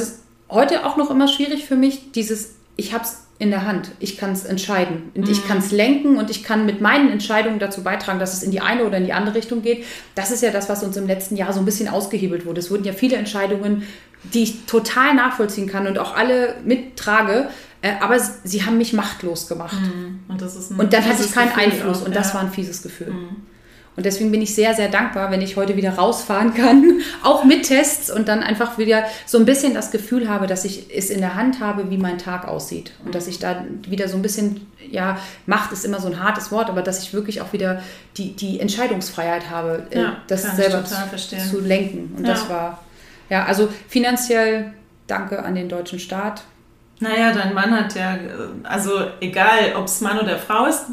heute auch noch immer schwierig für mich, dieses, ich habe es in der Hand, ich kann es entscheiden und mhm. ich kann es lenken und ich kann mit meinen Entscheidungen dazu beitragen, dass es in die eine oder in die andere Richtung geht. Das ist ja das, was uns im letzten Jahr so ein bisschen ausgehebelt wurde. Es wurden ja viele Entscheidungen, die ich total nachvollziehen kann und auch alle mittrage, äh, aber sie haben mich machtlos gemacht. Mhm. Und, das ist ein und dann hatte ich keinen Gefühl Einfluss auch, und das ja. war ein fieses Gefühl. Mhm. Und deswegen bin ich sehr, sehr dankbar, wenn ich heute wieder rausfahren kann, auch mit Tests und dann einfach wieder so ein bisschen das Gefühl habe, dass ich es in der Hand habe, wie mein Tag aussieht. Und dass ich da wieder so ein bisschen, ja, Macht ist immer so ein hartes Wort, aber dass ich wirklich auch wieder die, die Entscheidungsfreiheit habe, ja, das selber zu, zu lenken. Und ja. das war, ja, also finanziell danke an den deutschen Staat. Naja, dein Mann hat ja, also egal, ob es Mann oder Frau ist,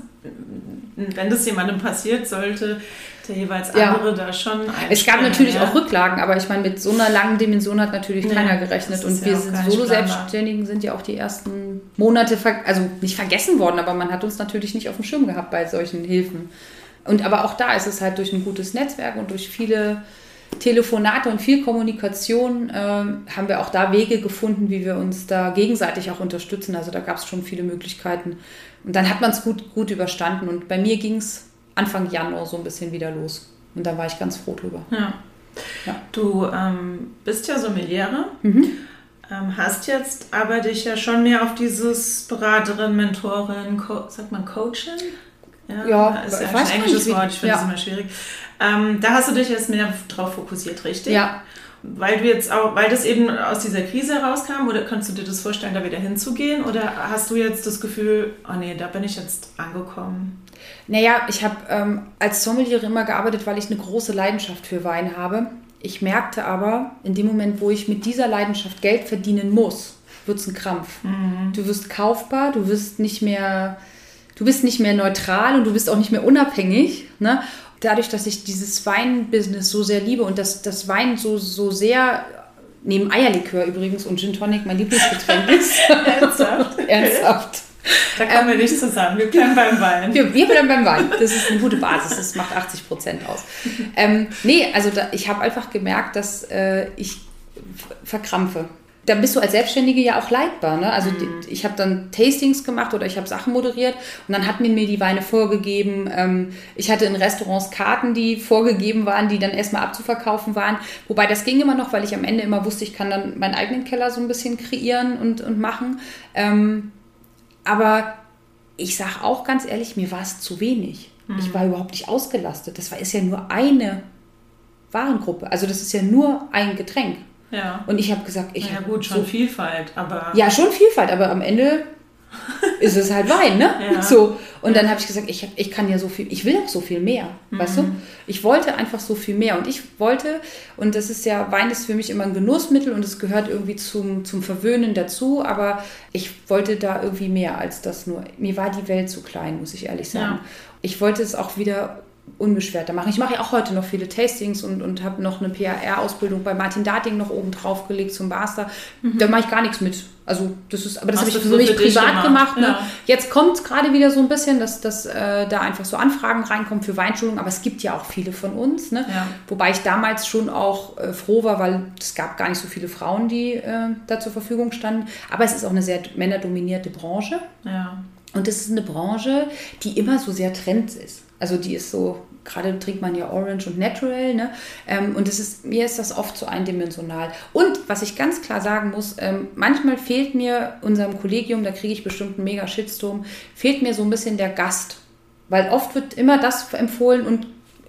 wenn das jemandem passiert, sollte der jeweils andere ja. da schon einspringen. Es gab natürlich ja. auch Rücklagen, aber ich meine, mit so einer langen Dimension hat natürlich ja, keiner gerechnet. Und wir ja sind Solo-Selbstständigen sind ja auch die ersten Monate, ver- also nicht vergessen worden, aber man hat uns natürlich nicht auf dem Schirm gehabt bei solchen Hilfen. Und aber auch da ist es halt durch ein gutes Netzwerk und durch viele Telefonate und viel Kommunikation äh, haben wir auch da Wege gefunden, wie wir uns da gegenseitig auch unterstützen. Also da gab es schon viele Möglichkeiten. Und dann hat man es gut, gut überstanden. Und bei mir ging es Anfang Januar so ein bisschen wieder los. Und da war ich ganz froh drüber. Ja. Ja. Du ähm, bist ja Sommeliere, mhm. ähm, hast jetzt aber dich ja schon mehr auf dieses Beraterin, Mentorin, Co- sagt man Coaching? Ja, ja ist ja ein englisches nicht, Wort, ich finde es ja. immer schwierig. Ähm, da hast du dich jetzt mehr drauf fokussiert, richtig? Ja. Weil du jetzt auch, weil das eben aus dieser Krise herauskam, oder kannst du dir das vorstellen, da wieder hinzugehen? Oder hast du jetzt das Gefühl, oh nee, da bin ich jetzt angekommen? Naja, ich habe ähm, als Sommelier immer gearbeitet, weil ich eine große Leidenschaft für Wein habe. Ich merkte aber, in dem Moment, wo ich mit dieser Leidenschaft Geld verdienen muss, wird es ein Krampf. Mhm. Du wirst kaufbar, du wirst nicht mehr, du bist nicht mehr neutral und du bist auch nicht mehr unabhängig, ne? Dadurch, dass ich dieses Wein-Business so sehr liebe und dass das Wein so, so sehr, neben Eierlikör übrigens und Gin Tonic mein Lieblingsgetränk ist. Ernsthaft? Ernsthaft. Da kommen ähm, wir nicht zusammen, wir bleiben beim Wein. Wir, wir bleiben beim Wein, das ist eine gute Basis, das macht achtzig Prozent aus. Ähm, nee, also da, ich habe einfach gemerkt, dass äh, ich f- verkrampfe. Da bist du als Selbstständige ja auch leitbar. Ne? Also mhm. die, ich habe dann Tastings gemacht oder ich habe Sachen moderiert und dann hat mir mir die Weine vorgegeben. Ähm, ich hatte in Restaurants Karten, die vorgegeben waren, die dann erstmal abzuverkaufen waren. Wobei das ging immer noch, weil ich am Ende immer wusste, ich kann dann meinen eigenen Keller so ein bisschen kreieren und, und machen. Ähm, aber ich sage auch ganz ehrlich, mir war es zu wenig. Mhm. Ich war überhaupt nicht ausgelastet. Das war, ist ja nur eine Warengruppe. Also das ist ja nur ein Getränk. Ja. Und ich habe gesagt, ich ja gut, schon so, Vielfalt, aber... Ja, schon Vielfalt, aber am Ende ist es halt Wein, ne? Ja. So. Und dann habe ich gesagt, ich, hab, ich kann ja so viel, ich will auch so viel mehr, mhm. weißt du? Ich wollte einfach so viel mehr und ich wollte, und das ist ja, Wein ist für mich immer ein Genussmittel und es gehört irgendwie zum, zum Verwöhnen dazu, aber ich wollte da irgendwie mehr als das nur. Mir war die Welt zu klein, muss ich ehrlich sagen. Ja. Ich wollte es auch wieder unbeschwerter machen. Ich mache ja auch heute noch viele Tastings und, und habe noch eine P R R-Ausbildung bei Martin Dating noch oben drauf gelegt zum Barster. Mhm. Da mache ich gar nichts mit. Also das ist, aber das habe ich für mich privat gemacht. Ne? Ja. Jetzt kommt es gerade wieder so ein bisschen, dass, dass äh, da einfach so Anfragen reinkommen für Weinschulungen, aber es gibt ja auch viele von uns. Ne? Ja. Wobei ich damals schon auch äh, froh war, weil es gab gar nicht so viele Frauen, die äh, da zur Verfügung standen. Aber es ist auch eine sehr männerdominierte Branche. Ja. Und es ist eine Branche, die immer so sehr Trends ist. Also die ist so, gerade trinkt man ja Orange und Natural, ne? Ähm, und das ist, mir ist das oft so eindimensional. Und was ich ganz klar sagen muss, ähm, manchmal fehlt mir unserem Kollegium, da kriege ich bestimmt einen mega Shitstorm, fehlt mir so ein bisschen der Gast. Weil oft wird immer das empfohlen und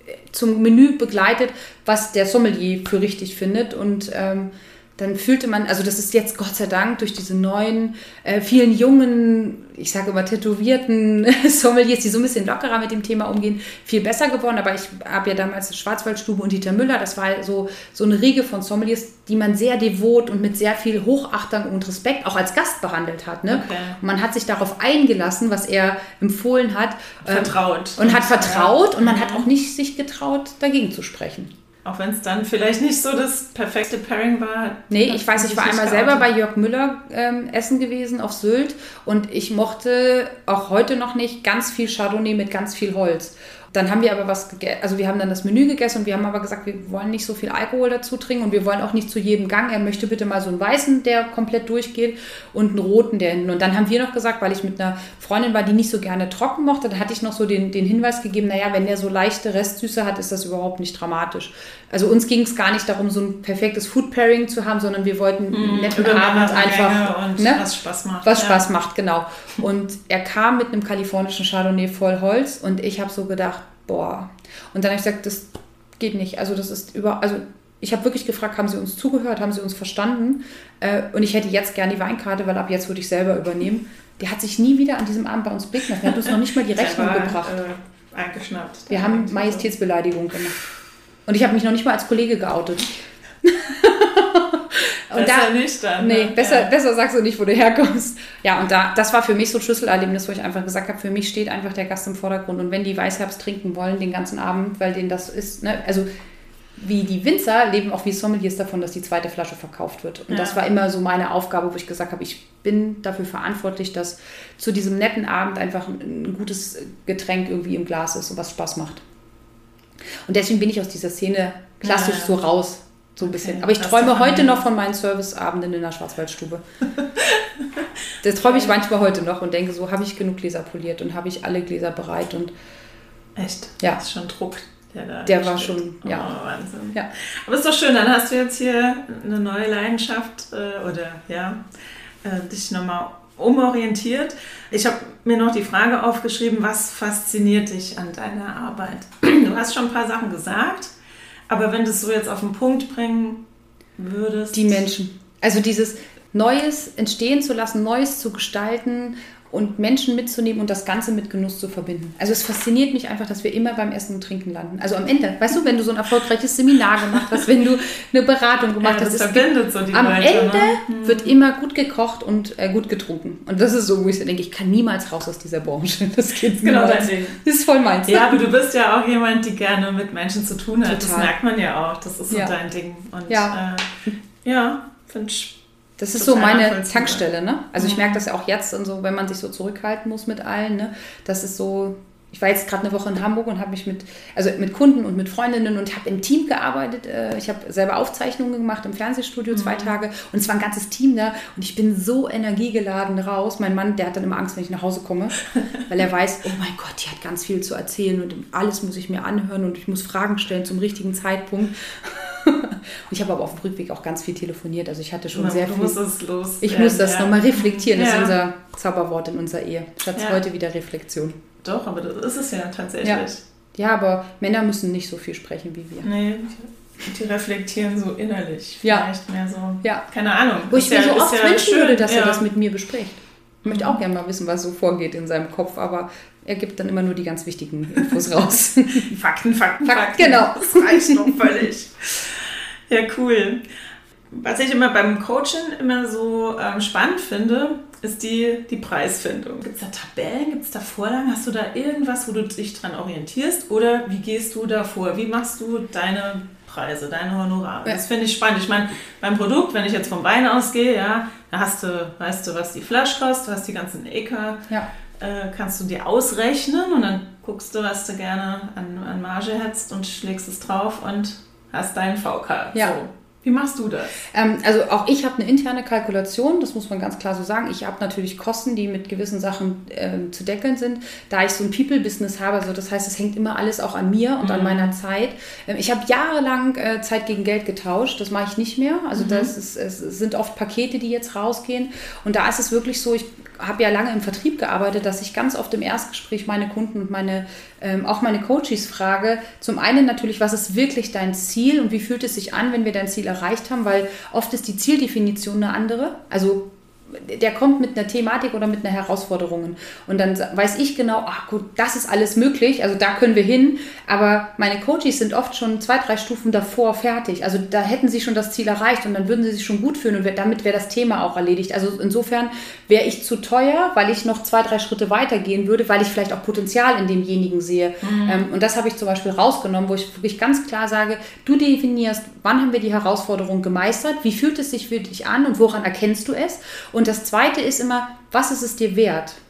zum Menü begleitet, was der Sommelier für richtig findet. Und ähm, dann fühlte man, also das ist jetzt Gott sei Dank durch diese neuen, äh, vielen jungen, ich sage immer tätowierten Sommeliers, die so ein bisschen lockerer mit dem Thema umgehen, viel besser geworden. Aber ich habe ja damals Schwarzwaldstube und Dieter Müller, das war so, so eine Riege von Sommeliers, die man sehr devot und mit sehr viel Hochachtung und Respekt auch als Gast behandelt hat. Ne? Okay. Und man hat sich darauf eingelassen, was er empfohlen hat. Vertraut. Ähm, und hat vertraut und man hat auch nicht sich getraut, dagegen zu sprechen. Auch wenn es dann vielleicht nicht so das perfekte Pairing war. Nee, ich weiß, ich war einmal selber bei Jörg Müller ähm, essen gewesen auf Sylt und ich mochte auch heute noch nicht ganz viel Chardonnay mit ganz viel Holz. Dann haben wir aber was gegessen, also wir haben dann das Menü gegessen und wir haben aber gesagt, wir wollen nicht so viel Alkohol dazu trinken und wir wollen auch nicht zu jedem Gang. Er möchte bitte mal so einen weißen, der komplett durchgeht und einen roten, der hinten. Und dann haben wir noch gesagt, weil ich mit einer Freundin war, die nicht so gerne trocken mochte, da hatte ich noch so den, den Hinweis gegeben, naja, wenn der so leichte Restsüße hat, ist das überhaupt nicht dramatisch. Also uns ging es gar nicht darum, so ein perfektes Food-Pairing zu haben, sondern wir wollten einen mm, netten Abend einfach, und ne? was Spaß macht. Was ja. Spaß macht, genau. Und er kam mit einem kalifornischen Chardonnay voll Holz und ich habe so gedacht, boah. Und dann habe ich gesagt, das geht nicht. Also das ist über, also ich habe wirklich gefragt, haben Sie uns zugehört, haben Sie uns verstanden? Äh, und ich hätte jetzt gerne die Weinkarte, weil ab jetzt würde ich selber übernehmen. Der hat sich nie wieder an diesem Abend bei uns blicken lassen. Er hat uns noch nicht mal die Rechnung war, gebracht. Äh, eingeschnappt. Wir haben Majestätsbeleidigung gemacht. Und ich habe mich noch nicht mal als Kollege geoutet. Und besser da, nicht dann. Nee, ne? besser, ja. besser sagst du nicht, wo du herkommst. Ja, und da, das war für mich so ein Schlüsselerlebnis, wo ich einfach gesagt habe, für mich steht einfach der Gast im Vordergrund. Und wenn die Weißherbst trinken wollen den ganzen Abend, weil denen das ist, ne, also wie die Winzer leben auch wie Sommeliers davon, dass die zweite Flasche verkauft wird. Und ja. das war immer so meine Aufgabe, wo ich gesagt habe, ich bin dafür verantwortlich, dass zu diesem netten Abend einfach ein, ein gutes Getränk irgendwie im Glas ist und was Spaß macht. Und deswegen bin ich aus dieser Szene klassisch ja. so raus. So ein bisschen. Okay, aber ich träume heute noch von meinen Serviceabenden in der Schwarzwaldstube. Das träume ich manchmal heute noch und denke, so habe ich genug Gläser poliert und habe ich alle Gläser bereit. Und echt? Ja. Das ist schon Druck, der da Der war steht. schon, ja. Oh, Wahnsinn. Ja. Aber ist doch schön, dann hast du jetzt hier eine neue Leidenschaft äh, oder ja, äh, dich nochmal umorientiert. Ich habe mir noch die Frage aufgeschrieben, was fasziniert dich an deiner Arbeit? Du hast schon ein paar Sachen gesagt. Aber wenn du es so jetzt auf den Punkt bringen würdest... Die Menschen. Also dieses Neues entstehen zu lassen, Neues zu gestalten und Menschen mitzunehmen und das Ganze mit Genuss zu verbinden. Also es fasziniert mich einfach, dass wir immer beim Essen und Trinken landen. Also am Ende, weißt du, wenn du so ein erfolgreiches Seminar gemacht hast, wenn du eine Beratung gemacht ja, hast, das ist, verbindet so die am Leute, Ende ne? wird immer gut gekocht und äh, gut getrunken. Und das ist so, wo ich denke, ich kann niemals raus aus dieser Branche. Das geht genau niemals. dein Ding. Das ist voll meins. Ja, aber du bist ja auch jemand, die gerne mit Menschen zu tun hat. Total. Das merkt man ja auch. Das ist so ja. dein Ding. Und ja, äh, ja finde ich Das ist so meine nachvollziehbar. Tankstelle, ne? Also ich Mhm. merke das ja auch jetzt und so, wenn man sich so zurückhalten muss mit allen, ne? Das ist so, ich war jetzt gerade eine Woche in Hamburg und habe mich mit, also mit Kunden und mit Freundinnen und habe im Team gearbeitet. Ich habe selber Aufzeichnungen gemacht im Fernsehstudio, zwei Mhm. Tage und es war ein ganzes Team da und ich bin so energiegeladen raus. Mein Mann, der hat dann immer Angst, wenn ich nach Hause komme, weil er weiß, oh mein Gott, die hat ganz viel zu erzählen und alles muss ich mir anhören und ich muss Fragen stellen zum richtigen Zeitpunkt. Und ich habe aber auf dem Rückweg auch ganz viel telefoniert. Also ich hatte schon Na, sehr du viel. musst es los. Ich ja, muss das ja. nochmal reflektieren. Das ja. ist unser Zauberwort in unserer Ehe. Schatz, Ja. heute wieder Reflexion. Doch, aber das ist es ja tatsächlich. Ja. ja, aber Männer müssen nicht so viel sprechen wie wir. Nee, die reflektieren so innerlich. Ja. Vielleicht mehr so, Ja. keine Ahnung. Wo ich Ist mir ja, so ist oft ja wünschen schön. würde, dass ja. er das mit mir bespricht. Ich möchte auch gerne mal wissen, was so vorgeht in seinem Kopf, aber er gibt dann immer nur die ganz wichtigen Infos raus. Fakten, Fakten, Fakten, Fakten. genau. Das reicht noch völlig. Ja, cool. Was ich immer beim Coaching immer so ähm, spannend finde, ist die, die Preisfindung. Gibt es da Tabellen, gibt es da Vorlagen? Hast du da irgendwas, wo du dich dran orientierst? Oder wie gehst du da vor? Wie machst du deine Preise, deine Honorare? Ja. Das finde ich spannend. Ich meine, beim Produkt, wenn ich jetzt vom Wein ausgehe, ja, da hast du, weißt du, was die Flasche kostet, du hast die ganzen Äcker, Ja. äh, kannst du dir ausrechnen und dann guckst du, was du gerne an, an Marge hättest und schlägst es drauf und hast deinen V K. Ja. So. Wie machst du das? Ähm, also auch ich habe eine interne Kalkulation, das muss man ganz klar so sagen. Ich habe natürlich Kosten, die mit gewissen Sachen ähm, zu deckeln sind. Da ich so ein People-Business habe, also das heißt, es hängt immer alles auch an mir und Mhm. an meiner Zeit. Ähm, ich habe jahrelang äh, Zeit gegen Geld getauscht, das mache ich nicht mehr. Also Mhm. das ist, es sind oft Pakete, die jetzt rausgehen. Und da ist es wirklich so, ich habe ja lange im Vertrieb gearbeitet, dass ich ganz oft im Erstgespräch meine Kunden und meine, ähm, auch meine Coaches frage. Zum einen natürlich, was ist wirklich dein Ziel und wie fühlt es sich an, wenn wir dein Ziel erreicht haben, weil oft ist die Zieldefinition eine andere. Also der kommt mit einer Thematik oder mit einer Herausforderung. Und dann weiß ich genau, ach gut, das ist alles möglich, also da können wir hin. Aber meine Coaches sind oft schon zwei, drei Stufen davor fertig. Also da hätten sie schon das Ziel erreicht und dann würden sie sich schon gut fühlen und damit wäre das Thema auch erledigt. Also insofern wäre ich zu teuer, weil ich noch zwei, drei Schritte weitergehen würde, weil ich vielleicht auch Potenzial in demjenigen sehe. Mhm. Ähm, und das habe ich zum Beispiel rausgenommen, wo ich wirklich ganz klar sage, du definierst, wann haben wir die Herausforderung gemeistert, wie fühlt es sich für dich an und woran erkennst du es? Und das Zweite ist immer, was ist es dir wert?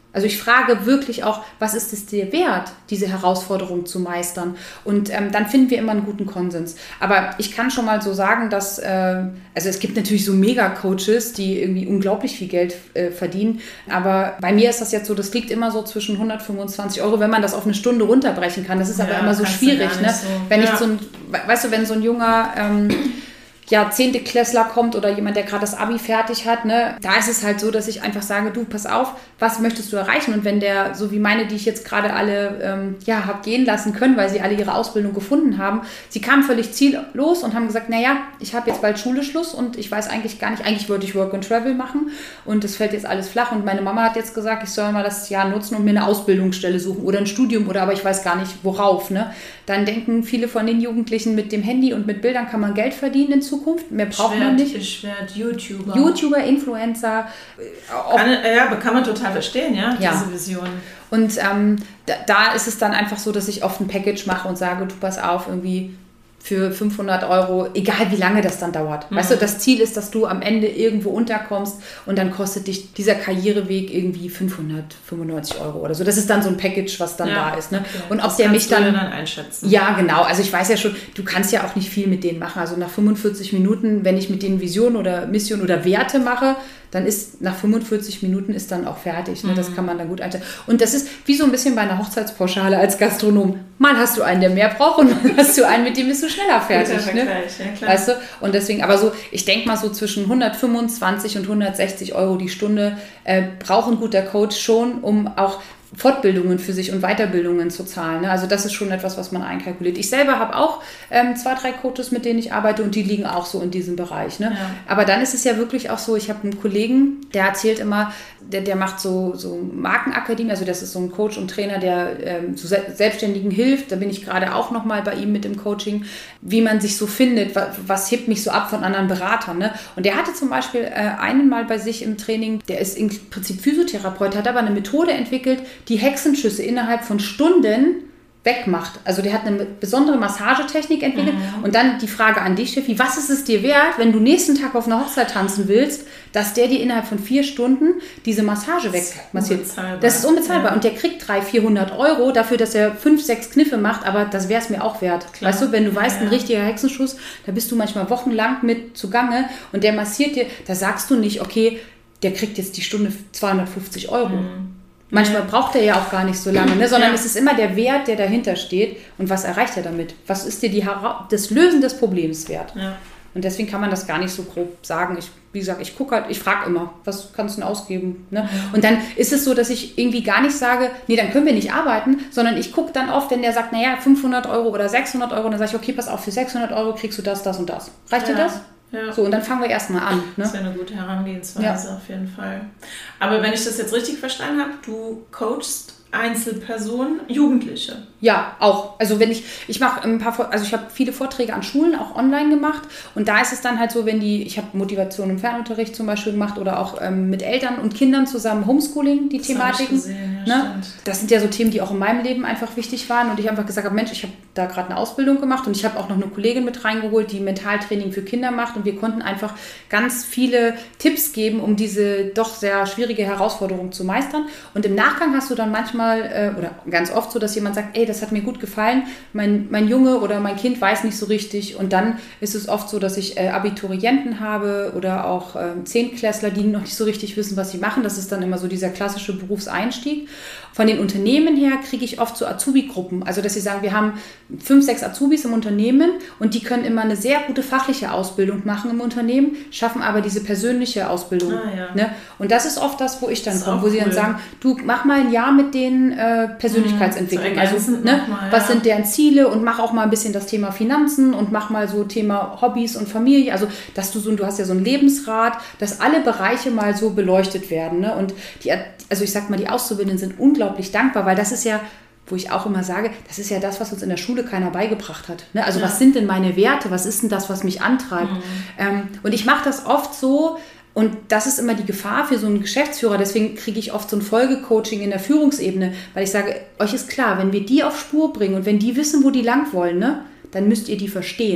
Also ich frage wirklich auch, was ist es dir wert, diese Herausforderung zu meistern? Und ähm, dann finden wir immer einen guten Konsens. Aber ich kann schon mal so sagen, dass, äh, also es gibt natürlich so Mega-Coaches, die irgendwie unglaublich viel Geld äh, verdienen. Aber bei mir ist das jetzt so, das liegt immer so zwischen hundertfünfundzwanzig Euro, wenn man das auf eine Stunde runterbrechen kann. Das ist ja, aber immer so schwierig. Ne? So. Wenn ja. ich so ein, weißt du, wenn so ein junger... Ähm, ja, Zehnteklässler kommt oder jemand, der gerade das Abi fertig hat, ne, da ist es halt so, dass ich einfach sage, du, pass auf, was möchtest du erreichen? Und wenn der, so wie meine, die ich jetzt gerade alle, ähm, ja, habe gehen lassen können, weil sie alle ihre Ausbildung gefunden haben, sie kamen völlig ziellos und haben gesagt, naja, ich habe jetzt bald Schule Schluss und ich weiß eigentlich gar nicht, eigentlich wollte ich Work and Travel machen und es fällt jetzt alles flach und meine Mama hat jetzt gesagt, ich soll mal das Jahr nutzen und mir eine Ausbildungsstelle suchen oder ein Studium oder aber ich weiß gar nicht, worauf, ne. Dann denken viele von den Jugendlichen, mit dem Handy und mit Bildern kann man Geld verdienen in Zukunft. Mehr braucht Schwert, man nicht. Beschwert, YouTuber. YouTuber, Influencer. Kann, ja, kann man total verstehen, ja, ja. diese Vision. Und ähm, da, da ist es dann einfach so, dass ich oft ein Package mache und sage, du pass auf, irgendwie für fünfhundert Euro, egal wie lange das dann dauert. Mhm. Weißt du, das Ziel ist, dass du am Ende irgendwo unterkommst und dann kostet dich dieser Karriereweg irgendwie fünfhundertfünfundneunzig Euro oder so. Das ist dann so ein Package, was dann ja, da ist. Ne? Okay. Und ob das der mich dann, du dann einschätzen. Ja, genau. Also ich weiß ja schon, du kannst ja auch nicht viel mit denen machen. Also nach fünfundvierzig Minuten, wenn ich mit denen Vision oder Mission oder Werte mache, dann ist nach fünfundvierzig Minuten ist dann auch fertig. Ne? Das kann man dann gut einstellen. Und das ist wie so ein bisschen bei einer Hochzeitspauschale als Gastronom. Mal hast du einen, der mehr braucht und mal hast du einen, mit dem bist du schneller fertig. Ne? Ja, klar. Weißt du? Und deswegen, aber so, ich denke mal so zwischen hundertfünfundzwanzig und hundertsechzig Euro die Stunde äh, braucht ein guter Coach schon, um auch Fortbildungen für sich und Weiterbildungen zu zahlen. Ne? Also das ist schon etwas, was man einkalkuliert. Ich selber habe auch ähm, zwei, drei Coaches, mit denen ich arbeite und die liegen auch so in diesem Bereich. Ne? Ja. Aber dann ist es ja wirklich auch so, ich habe einen Kollegen, der erzählt immer, der, der macht so, so Markenakademie, also das ist so ein Coach und Trainer, der ähm, zu Selbstständigen hilft. Da bin ich gerade auch nochmal bei ihm mit im Coaching, wie man sich so findet, was, was hebt mich so ab von anderen Beratern. Ne? Und der hatte zum Beispiel äh, einen mal bei sich im Training, der ist im Prinzip Physiotherapeut, hat aber eine Methode entwickelt, die Hexenschüsse innerhalb von Stunden wegmacht. Also der hat eine besondere Massagetechnik entwickelt. Mhm. Und dann die Frage an dich, Steffi, was ist es dir wert, wenn du nächsten Tag auf einer Hochzeit tanzen willst, dass der dir innerhalb von vier Stunden diese Massage wegmassiert? Das ist unbezahlbar. Ja. Und der kriegt dreihundert, vierhundert Euro dafür, dass er fünf, sechs Kniffe macht, aber das wäre es mir auch wert. Klar. Weißt du, wenn du weißt, ja, ja. ein richtiger Hexenschuss, da bist du manchmal wochenlang mit zugange und der massiert dir, da sagst du nicht, okay, der kriegt jetzt die Stunde zweihundertfünfzig Euro. Mhm. Manchmal braucht er ja auch gar nicht so lange, ne? Sondern ja. es ist immer der Wert, der dahinter steht. Und was erreicht er damit? Was ist dir die Hera- das Lösen des Problems wert? Ja. Und deswegen kann man das gar nicht so grob sagen. Ich, wie gesagt, ich gucke halt, ich frage immer, was kannst du denn ausgeben? Ne? Ja. Und dann ist es so, dass ich irgendwie gar nicht sage, nee, dann können wir nicht arbeiten, sondern ich gucke dann oft, wenn der sagt, naja, fünfhundert Euro oder sechshundert Euro, dann sage ich, okay, pass auf, für sechshundert Euro kriegst du das, das und das. Reicht ja. dir das? Ja. So, und dann fangen wir erstmal an. Ne? Das ist ja eine gute Herangehensweise ja. auf jeden Fall. Aber wenn ich das jetzt richtig verstanden habe, du coachst Einzelpersonen, Jugendliche. Ja, auch. Also wenn ich, ich mache ein paar, also ich habe viele Vorträge an Schulen, auch online gemacht und da ist es dann halt so, wenn die, ich habe Motivation im Fernunterricht zum Beispiel gemacht oder auch ähm, mit Eltern und Kindern zusammen Homeschooling, die das Thematiken. Gesehen, ja, ne? Das sind ja so Themen, die auch in meinem Leben einfach wichtig waren und ich einfach gesagt habe, Mensch, ich habe da gerade eine Ausbildung gemacht und ich habe auch noch eine Kollegin mit reingeholt, die Mentaltraining für Kinder macht und wir konnten einfach ganz viele Tipps geben, um diese doch sehr schwierige Herausforderung zu meistern und im Nachgang hast du dann manchmal äh, oder ganz oft so, dass jemand sagt, ey, das hat mir gut gefallen, mein, mein Junge oder mein Kind weiß nicht so richtig und dann ist es oft so, dass ich äh, Abiturienten habe oder auch äh, Zehntklässler, die noch nicht so richtig wissen, was sie machen. Das ist dann immer so dieser klassische Berufseinstieg. Von den Unternehmen her kriege ich oft so Azubi-Gruppen, also dass sie sagen, wir haben fünf, sechs Azubis im Unternehmen und die können immer eine sehr gute fachliche Ausbildung machen im Unternehmen, schaffen aber diese persönliche Ausbildung. Ah, ja. Ne? Und das ist oft das, wo ich dann komme, wo cool. sie dann sagen, du mach mal ein Jahr mit denen äh, Persönlichkeitsentwicklung. Mhm, also ne, mal, ja. was sind deren Ziele und mach auch mal ein bisschen das Thema Finanzen und mach mal so Thema Hobbys und Familie. Also dass du so, du hast ja so ein Lebensrat, dass alle Bereiche mal so beleuchtet werden. Ne? Und die, also ich sag mal, die Auszubildenden sind unglaublich dankbar, weil das ist ja, wo ich auch immer sage, das ist ja das, was uns in der Schule keiner beigebracht hat. Ne? Also ja. was sind denn meine Werte? Was ist denn das, was mich antreibt? Mhm. Ähm, und ich mache das oft so, und das ist immer die Gefahr für so einen Geschäftsführer. Deswegen kriege ich oft so ein Folgecoaching in der Führungsebene, weil ich sage, euch ist klar, wenn wir die auf Spur bringen und wenn die wissen, wo die lang wollen, ne, dann müsst ihr die verstehen.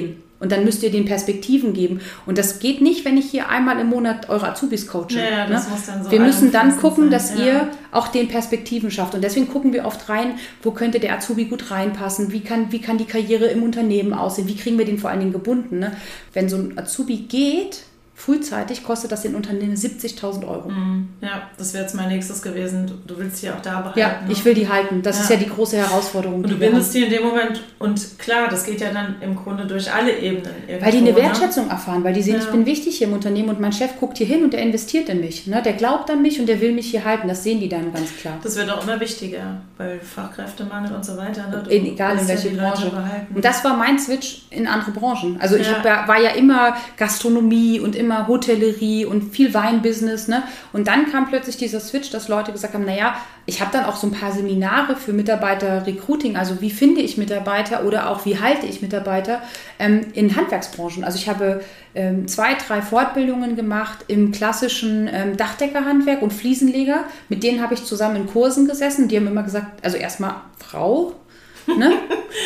Und dann müsst ihr den Perspektiven geben. Und das geht nicht, wenn ich hier einmal im Monat eure Azubis coache. Ja, das ne? muss dann so wir müssen dann gucken, sein. dass ja. ihr auch den Perspektiven schafft. Und deswegen gucken wir oft rein, wo könnte der Azubi gut reinpassen, wie kann, wie kann die Karriere im Unternehmen aussehen, wie kriegen wir den vor allen Dingen gebunden. Ne? Wenn so ein Azubi geht, frühzeitig kostet das den Unternehmen siebzigtausend Euro. Ja, das wäre jetzt mein nächstes gewesen. Du, du willst die auch da behalten. Ja, ne? ich will die halten. Das ja. ist ja die große Herausforderung. Und du bindest die in dem Moment, und klar, das geht ja dann im Grunde durch alle Ebenen. Weil die eine Wertschätzung erfahren, weil die sehen, ja. ich bin wichtig hier im Unternehmen und mein Chef guckt hier hin und der investiert in mich. Ne? Der glaubt an mich und der will mich hier halten. Das sehen die dann ganz klar. Das wird auch immer wichtiger, weil Fachkräftemangel und so weiter. Ne? Du in, egal in welche ja Branche. Und das war mein Switch in andere Branchen. Also ich ja. hab ja, war ja immer Gastronomie und immer Hotellerie und viel Weinbusiness, ne? Und dann kam plötzlich dieser Switch, dass Leute gesagt haben, naja, ich habe dann auch so ein paar Seminare für Mitarbeiter-Recruiting, also wie finde ich Mitarbeiter oder auch wie halte ich Mitarbeiter ähm, in Handwerksbranchen. Also ich habe ähm, zwei, drei Fortbildungen gemacht im klassischen ähm, Dachdeckerhandwerk und Fliesenleger. Mit denen habe ich zusammen in Kursen gesessen. Die haben immer gesagt, also erstmal Frau, ne?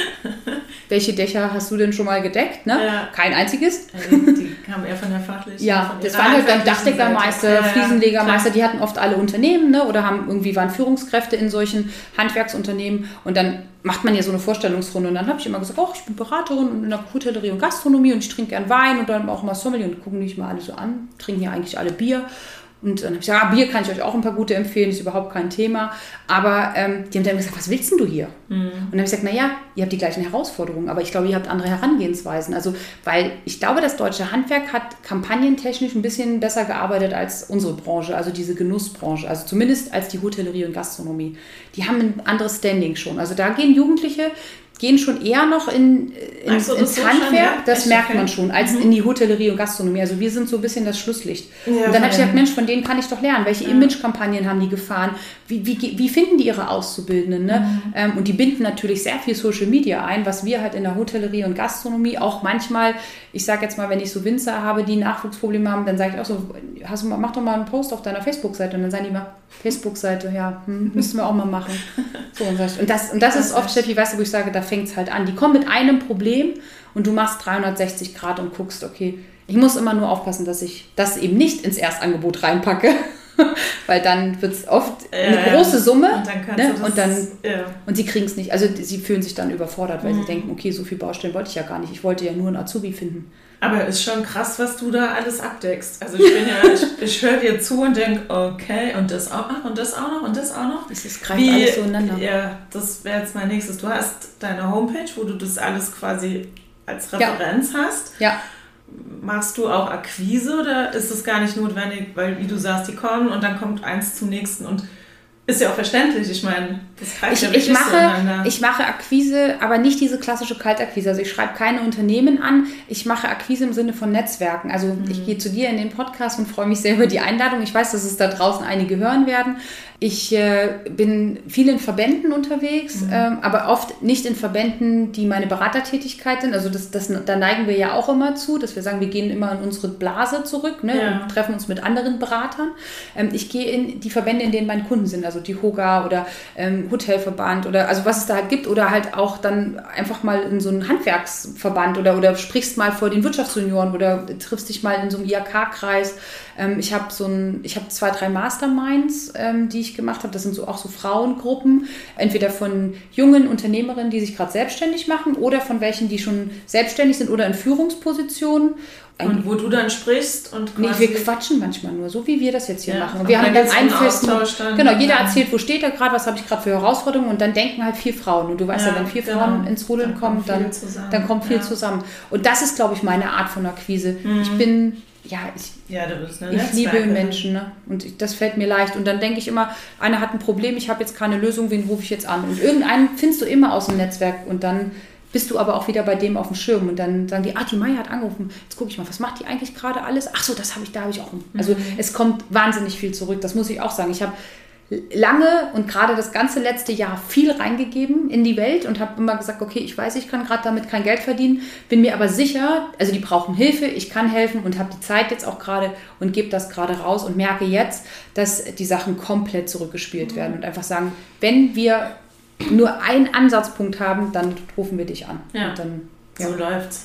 Welche Dächer hast du denn schon mal gedeckt? Ne? Ja. Kein einziges. Die, die kamen eher von der fachlichen. Ja, das waren halt dann Dachdeckermeister, ja, Fliesenlegermeister, die hatten oft alle Unternehmen, ne? Oder haben irgendwie waren Führungskräfte in solchen Handwerksunternehmen. Und dann macht man ja so eine Vorstellungsrunde. Und dann habe ich immer gesagt, oh, ich bin Beraterin in der Hotellerie und Gastronomie und ich trinke gern Wein und dann auch mal Sommelier und gucken mich mal alle so an, trinken ja eigentlich alle Bier. Und dann habe ich gesagt, ah, Bier kann ich euch auch ein paar gute empfehlen, ist überhaupt kein Thema. Aber ähm, die haben dann gesagt, was willst denn du hier? Mhm. Und dann habe ich gesagt, naja, ihr habt die gleichen Herausforderungen, aber ich glaube, ihr habt andere Herangehensweisen. Also, weil ich glaube, das deutsche Handwerk hat kampagnentechnisch ein bisschen besser gearbeitet als unsere Branche, also diese Genussbranche, also zumindest als die Hotellerie und Gastronomie. Die haben ein anderes Standing schon. Also da gehen Jugendliche, gehen schon eher noch in, in, so, ins Handwerk, schon, ja? das Echt, merkt okay. man schon, als mhm. in die Hotellerie und Gastronomie. Also wir sind so ein bisschen das Schlusslicht. Ja, und dann habe ich gedacht, Mensch, von denen kann ich doch lernen. Welche ja. Imagekampagnen haben die gefahren? Wie, wie, wie finden die ihre Auszubildenden? Ne? Mhm. Ähm, und die binden natürlich sehr viel Social Media ein, was wir halt in der Hotellerie und Gastronomie auch manchmal, ich sage jetzt mal, wenn ich so Winzer habe, die Nachwuchsprobleme haben, dann sage ich auch so, hast du mal, mach doch mal einen Post auf deiner Facebook-Seite. Und dann sagen die mal, Facebook-Seite, ja, hm, müssten wir auch mal machen. So, und, und das, und das ist oft, Steffi, weißt du, wo ich sage, da fängt es halt an. Die kommen mit einem Problem und du machst dreihundertsechzig Grad und guckst, okay, ich muss immer nur aufpassen, dass ich das eben nicht ins Erstangebot reinpacke, weil dann wird es oft eine ja, große Summe und dann, ne? das, und, dann ja. und sie kriegen es nicht. Also sie fühlen sich dann überfordert, weil mhm. sie denken, okay, so viel Baustellen wollte ich ja gar nicht. Ich wollte ja nur einen Azubi finden. Aber ist schon krass, was du da alles abdeckst. Also ich bin ja, ich, ich höre dir zu und denke, okay, und das auch noch, und das auch noch, und das auch noch. Das greift Wie, alles so ineinander. Ja, das wäre jetzt mein nächstes. Du hast deine Homepage, wo du das alles quasi als Referenz ja. hast. Ja. Machst du auch Akquise oder ist das gar nicht notwendig, weil, wie du sagst, die kommen und dann kommt eins zum nächsten und ist ja auch verständlich, ich meine, das greift ich, ja wirklich ich mache, zueinander. Ich mache Akquise, aber nicht diese klassische Kaltakquise. Also ich schreibe keine Unternehmen an, ich mache Akquise im Sinne von Netzwerken. Also mhm. ich gehe zu dir in den Podcast und freue mich sehr über die Einladung. Ich weiß, dass es da draußen einige hören werden. Ich äh, bin viel in Verbänden unterwegs, mhm. ähm, aber oft nicht in Verbänden, die meine Beratertätigkeit sind. Also das, das, da neigen wir ja auch immer zu, dass wir sagen, wir gehen immer in unsere Blase zurück, ne, ja. und treffen uns mit anderen Beratern. Ähm, ich gehe in die Verbände, in denen meine Kunden sind, also die Hoga oder ähm, Hotelverband oder also was es da halt gibt oder halt auch dann einfach mal in so einen Handwerksverband oder, oder sprichst mal vor den Wirtschaftsjunioren oder triffst dich mal in so einem I H K-Kreis. Ähm, ich habe so ein, ich habe zwei, drei Masterminds, ähm, die ich gemacht habe. Das sind so auch so Frauengruppen, entweder von jungen Unternehmerinnen, die sich gerade selbstständig machen oder von welchen, die schon selbstständig sind oder in Führungspositionen. Und wo du dann sprichst und quasi... Nee, wir quatschen manchmal nur, so wie wir das jetzt hier ja, machen. Und wir haben dann einen festen... Dann, genau, jeder ja. erzählt, wo steht er gerade, was habe ich gerade für Herausforderungen und dann denken halt vier Frauen. Und du weißt ja, ja wenn vier genau. Frauen ins Rudeln dann kommen, dann, dann kommt viel ja. zusammen. Und das ist, glaube ich, meine Art von Akquise. Mhm. Ich bin... Ja, ich, ja, du bist eine ich liebe Menschen, ne? Und ich, das fällt mir leicht. Und dann denke ich immer, einer hat ein Problem, ich habe jetzt keine Lösung, wen rufe ich jetzt an? Und irgendeinen findest du immer aus dem Netzwerk und dann bist du aber auch wieder bei dem auf dem Schirm und dann sagen die, ah, die Maya hat angerufen, jetzt gucke ich mal, was macht die eigentlich gerade alles? Ach so, das habe ich, da habe ich auch. Also mhm. es kommt wahnsinnig viel zurück, das muss ich auch sagen. Ich habe lange und gerade das ganze letzte Jahr viel reingegeben in die Welt und habe immer gesagt, okay, ich weiß, ich kann gerade damit kein Geld verdienen, bin mir aber sicher, also die brauchen Hilfe, ich kann helfen und habe die Zeit jetzt auch gerade und gebe das gerade raus und merke jetzt, dass die Sachen komplett zurückgespielt mhm. werden und einfach sagen, wenn wir nur einen Ansatzpunkt haben, dann rufen wir dich an. Ja, und dann, ja. so läuft's.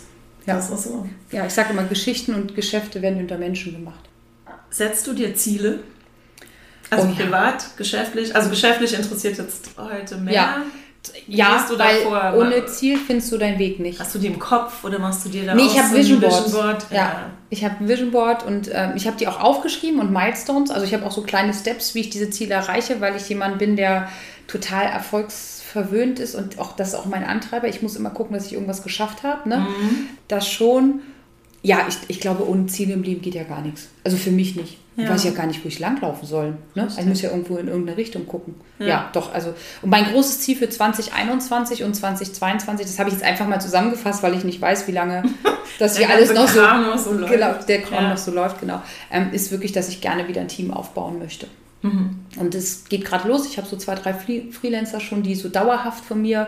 Ja. Das ist so. Ja, ich sage immer, Geschichten und Geschäfte werden unter Menschen gemacht. Setzt du dir Ziele? Also oh, privat, ja. geschäftlich? Also geschäftlich interessiert jetzt heute mehr. Ja, Wie ja du weil davor? ohne Ziel findest du deinen Weg nicht. Hast du die im Kopf oder machst du dir da nee, auch ich hab so Vision ein Board. Vision Board? Ja. ja, ich habe ein Vision Board und äh, ich habe die auch aufgeschrieben und Milestones. Also ich habe auch so kleine Steps, wie ich diese Ziele erreiche, weil ich jemand bin, der total erfolgsverwöhnt ist und auch das ist auch mein Antreiber. Ich muss immer gucken, dass ich irgendwas geschafft habe. Ne? Mhm. Das schon. Ja, ich, ich glaube, ohne Ziele im Leben geht ja gar nichts. Also für mich nicht. Ja. Ich weiß ja gar nicht, wo ich langlaufen soll. Ne? Ich muss ja irgendwo in irgendeine Richtung gucken. Ja. ja, doch. Also und mein großes Ziel für zwanzig einundzwanzig und zwanzig zweiundzwanzig, das habe ich jetzt einfach mal zusammengefasst, weil ich nicht weiß, wie lange das hier alles noch so, noch so läuft. Genau, der Kram ja. noch so läuft, genau. Ähm, ist wirklich, dass ich gerne wieder ein Team aufbauen möchte. Mhm. Und es geht gerade los. Ich habe so zwei, drei Freelancer schon, die so dauerhaft von mir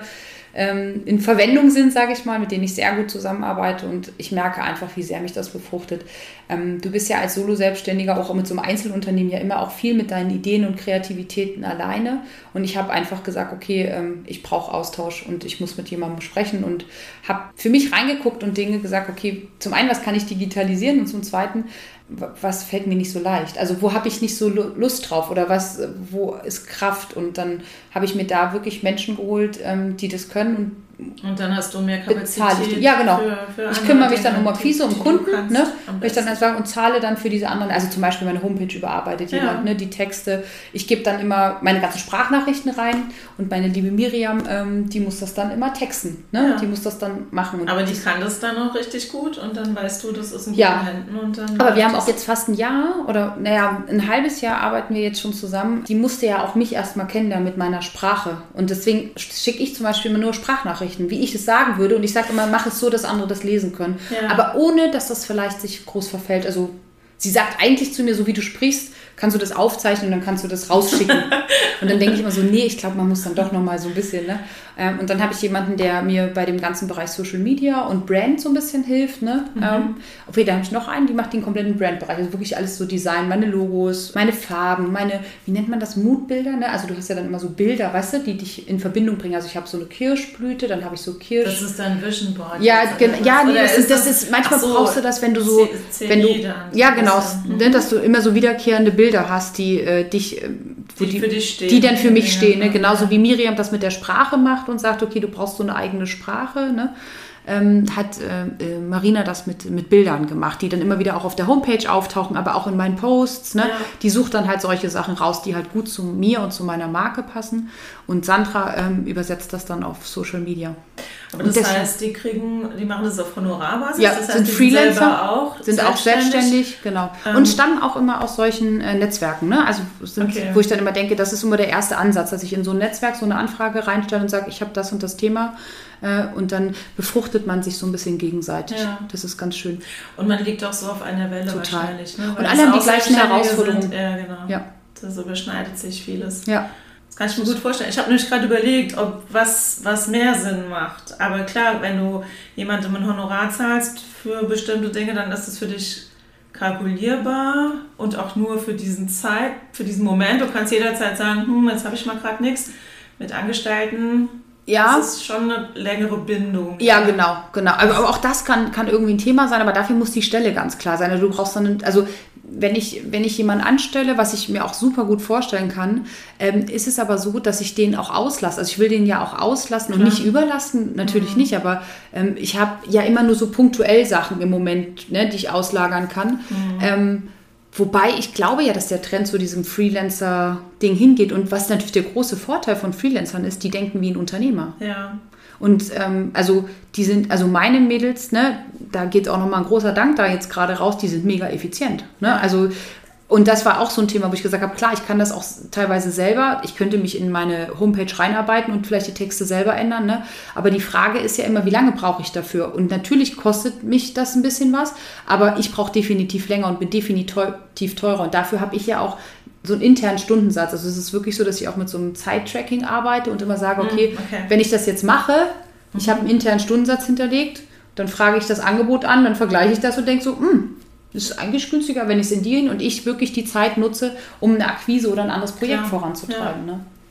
in Verwendung sind, sage ich mal, mit denen ich sehr gut zusammenarbeite und ich merke einfach, wie sehr mich das befruchtet. Ähm, du bist ja als Solo-Selbstständiger auch mit so einem Einzelunternehmen ja immer auch viel mit deinen Ideen und Kreativitäten alleine und ich habe einfach gesagt, okay, ähm, ich brauche Austausch und ich muss mit jemandem sprechen und habe für mich reingeguckt und Dinge gesagt, okay, zum einen, was kann ich digitalisieren und zum zweiten, was fällt mir nicht so leicht? Also wo habe ich nicht so Lust drauf oder was, wo ist Kraft? Und dann habe ich mir da wirklich Menschen geholt, die das können. Und Und dann hast du mehr Kapazität. Ja, genau. Für, für ich kümmere mich dann um Dinge, Akquise, um Kunden, ne? Ich dann besten. sagen und zahle dann für diese anderen, also zum Beispiel meine Homepage überarbeitet ja. jemand, ne? Die Texte. Ich gebe dann immer meine ganzen Sprachnachrichten rein und meine liebe Miriam, ähm, die muss das dann immer texten, ne? Ja. Die muss das dann machen. Und aber die kann das dann auch richtig gut und dann weißt du, das ist in guten ja. Händen. Und dann aber wir haben auch jetzt fast ein Jahr oder naja, ein halbes Jahr arbeiten wir jetzt schon zusammen. Die musste ja auch mich erstmal kennenlernen mit meiner Sprache und deswegen schicke ich zum Beispiel immer nur Sprachnachrichten, wie ich es sage würde und ich sage immer, mach es so, dass andere das lesen können. Ja. Aber ohne, dass das vielleicht sich groß verfällt. Also sie sagt eigentlich zu mir, so wie du sprichst, kannst du das aufzeichnen und dann kannst du das rausschicken. Und dann denke ich immer so, nee, ich glaube, man muss dann doch nochmal so ein bisschen, ne? Und dann habe ich jemanden, der mir bei dem ganzen Bereich Social Media und Brand so ein bisschen hilft, ne? Mhm. Ähm, okay, da habe ich noch einen, die macht den kompletten Brandbereich. Also wirklich alles so Design, meine Logos, meine Farben, meine, wie nennt man das, Moodbilder, ne? Also du hast ja dann immer so Bilder, weißt du, die dich in Verbindung bringen. Also ich habe so eine Kirschblüte, dann habe ich so Kirsch... Das ist dein Vision Board. Ja, gen- ja nee, das ist, das das ist, manchmal so, brauchst du das, wenn du so... C- wenn du, dann, ja, genau, mhm. ne, dass du immer so wiederkehrende Bilder hast, die äh, dich... Äh, die, die, für dich stehen. Die dann für mich ja, stehen, ne? Ja. Genauso wie Miriam das mit der Sprache macht und sagt, okay, du brauchst so eine eigene Sprache, ne? Ähm, hat äh, Marina das mit, mit Bildern gemacht, die dann immer wieder auch auf der Homepage auftauchen, aber auch in meinen Posts. Ne? Ja. Die sucht dann halt solche Sachen raus, die halt gut zu mir und zu meiner Marke passen. Und Sandra ähm, übersetzt das dann auf Social Media. Aber das deswegen, heißt, die kriegen, die machen das auf Honorarbasis? Ja, das heißt, sind die Freelancer, sind, auch sind auch selbstständig, genau. Ähm, und stammen auch immer aus solchen äh, Netzwerken, ne? Also sind, okay. wo ich dann immer denke, das ist immer der erste Ansatz, dass ich in so ein Netzwerk so eine Anfrage reinstelle und sage, ich habe das und das Thema äh, und dann befruchtet man sich so ein bisschen gegenseitig. Ja. Das ist ganz schön. Und man liegt auch so auf einer Welle Total. wahrscheinlich. Ne? Und alle haben die gleichen Herausforderungen. Ja, genau. Ja. Das überschneidet sich vieles. Ja. Das kann ich mir gut vorstellen. Ich habe nämlich gerade überlegt, ob was, was mehr Sinn macht. Aber klar, wenn du jemandem ein Honorar zahlst für bestimmte Dinge, dann ist es für dich kalkulierbar und auch nur für diesen Zeit, für diesen Moment. Du kannst jederzeit sagen, hm, jetzt habe ich mal gerade nichts. Mit Angestellten, ja. Das ist schon eine längere Bindung. Ja, genau, genau. Aber auch das kann, kann irgendwie ein Thema sein, aber dafür muss die Stelle ganz klar sein. Also du brauchst dann, also wenn ich, wenn ich jemanden anstelle, was ich mir auch super gut vorstellen kann, ähm, ist es aber so, dass ich den auch auslasse. Also ich will den ja auch auslassen und Klar. nicht überlassen, natürlich mhm. nicht, aber ähm, ich habe ja immer nur so punktuell Sachen im Moment, ne, die ich auslagern kann. Mhm. Ähm, Wobei ich glaube ja, dass der Trend zu diesem Freelancer-Ding hingeht. Und was natürlich der große Vorteil von Freelancern ist, die denken wie ein Unternehmer. Ja. Und ähm, also die sind, also meine Mädels, ne, da geht auch nochmal ein großer Dank da jetzt gerade raus, die sind mega effizient. Ne? Also, und das war auch so ein Thema, wo ich gesagt habe, klar, ich kann das auch teilweise selber, ich könnte mich in meine Homepage reinarbeiten und vielleicht die Texte selber ändern, ne? Aber die Frage ist ja immer, wie lange brauche ich dafür? Und natürlich kostet mich das ein bisschen was, aber ich brauche definitiv länger und bin definitiv teurer. Und dafür habe ich ja auch so einen internen Stundensatz. Also es ist wirklich so, dass ich auch mit so einem Zeit-Tracking arbeite und immer sage, okay, okay. wenn ich das jetzt mache, mhm. ich habe einen internen Stundensatz hinterlegt, dann frage ich das Angebot an, dann vergleiche ich das und denke so, hm, das ist eigentlich günstiger, wenn ich es in dir und ich wirklich die Zeit nutze, um eine Akquise oder ein anderes Projekt Klar. voranzutreiben. Ja. Ne?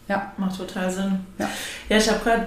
Ja. Macht total Sinn. Ja, ja ich habe gerade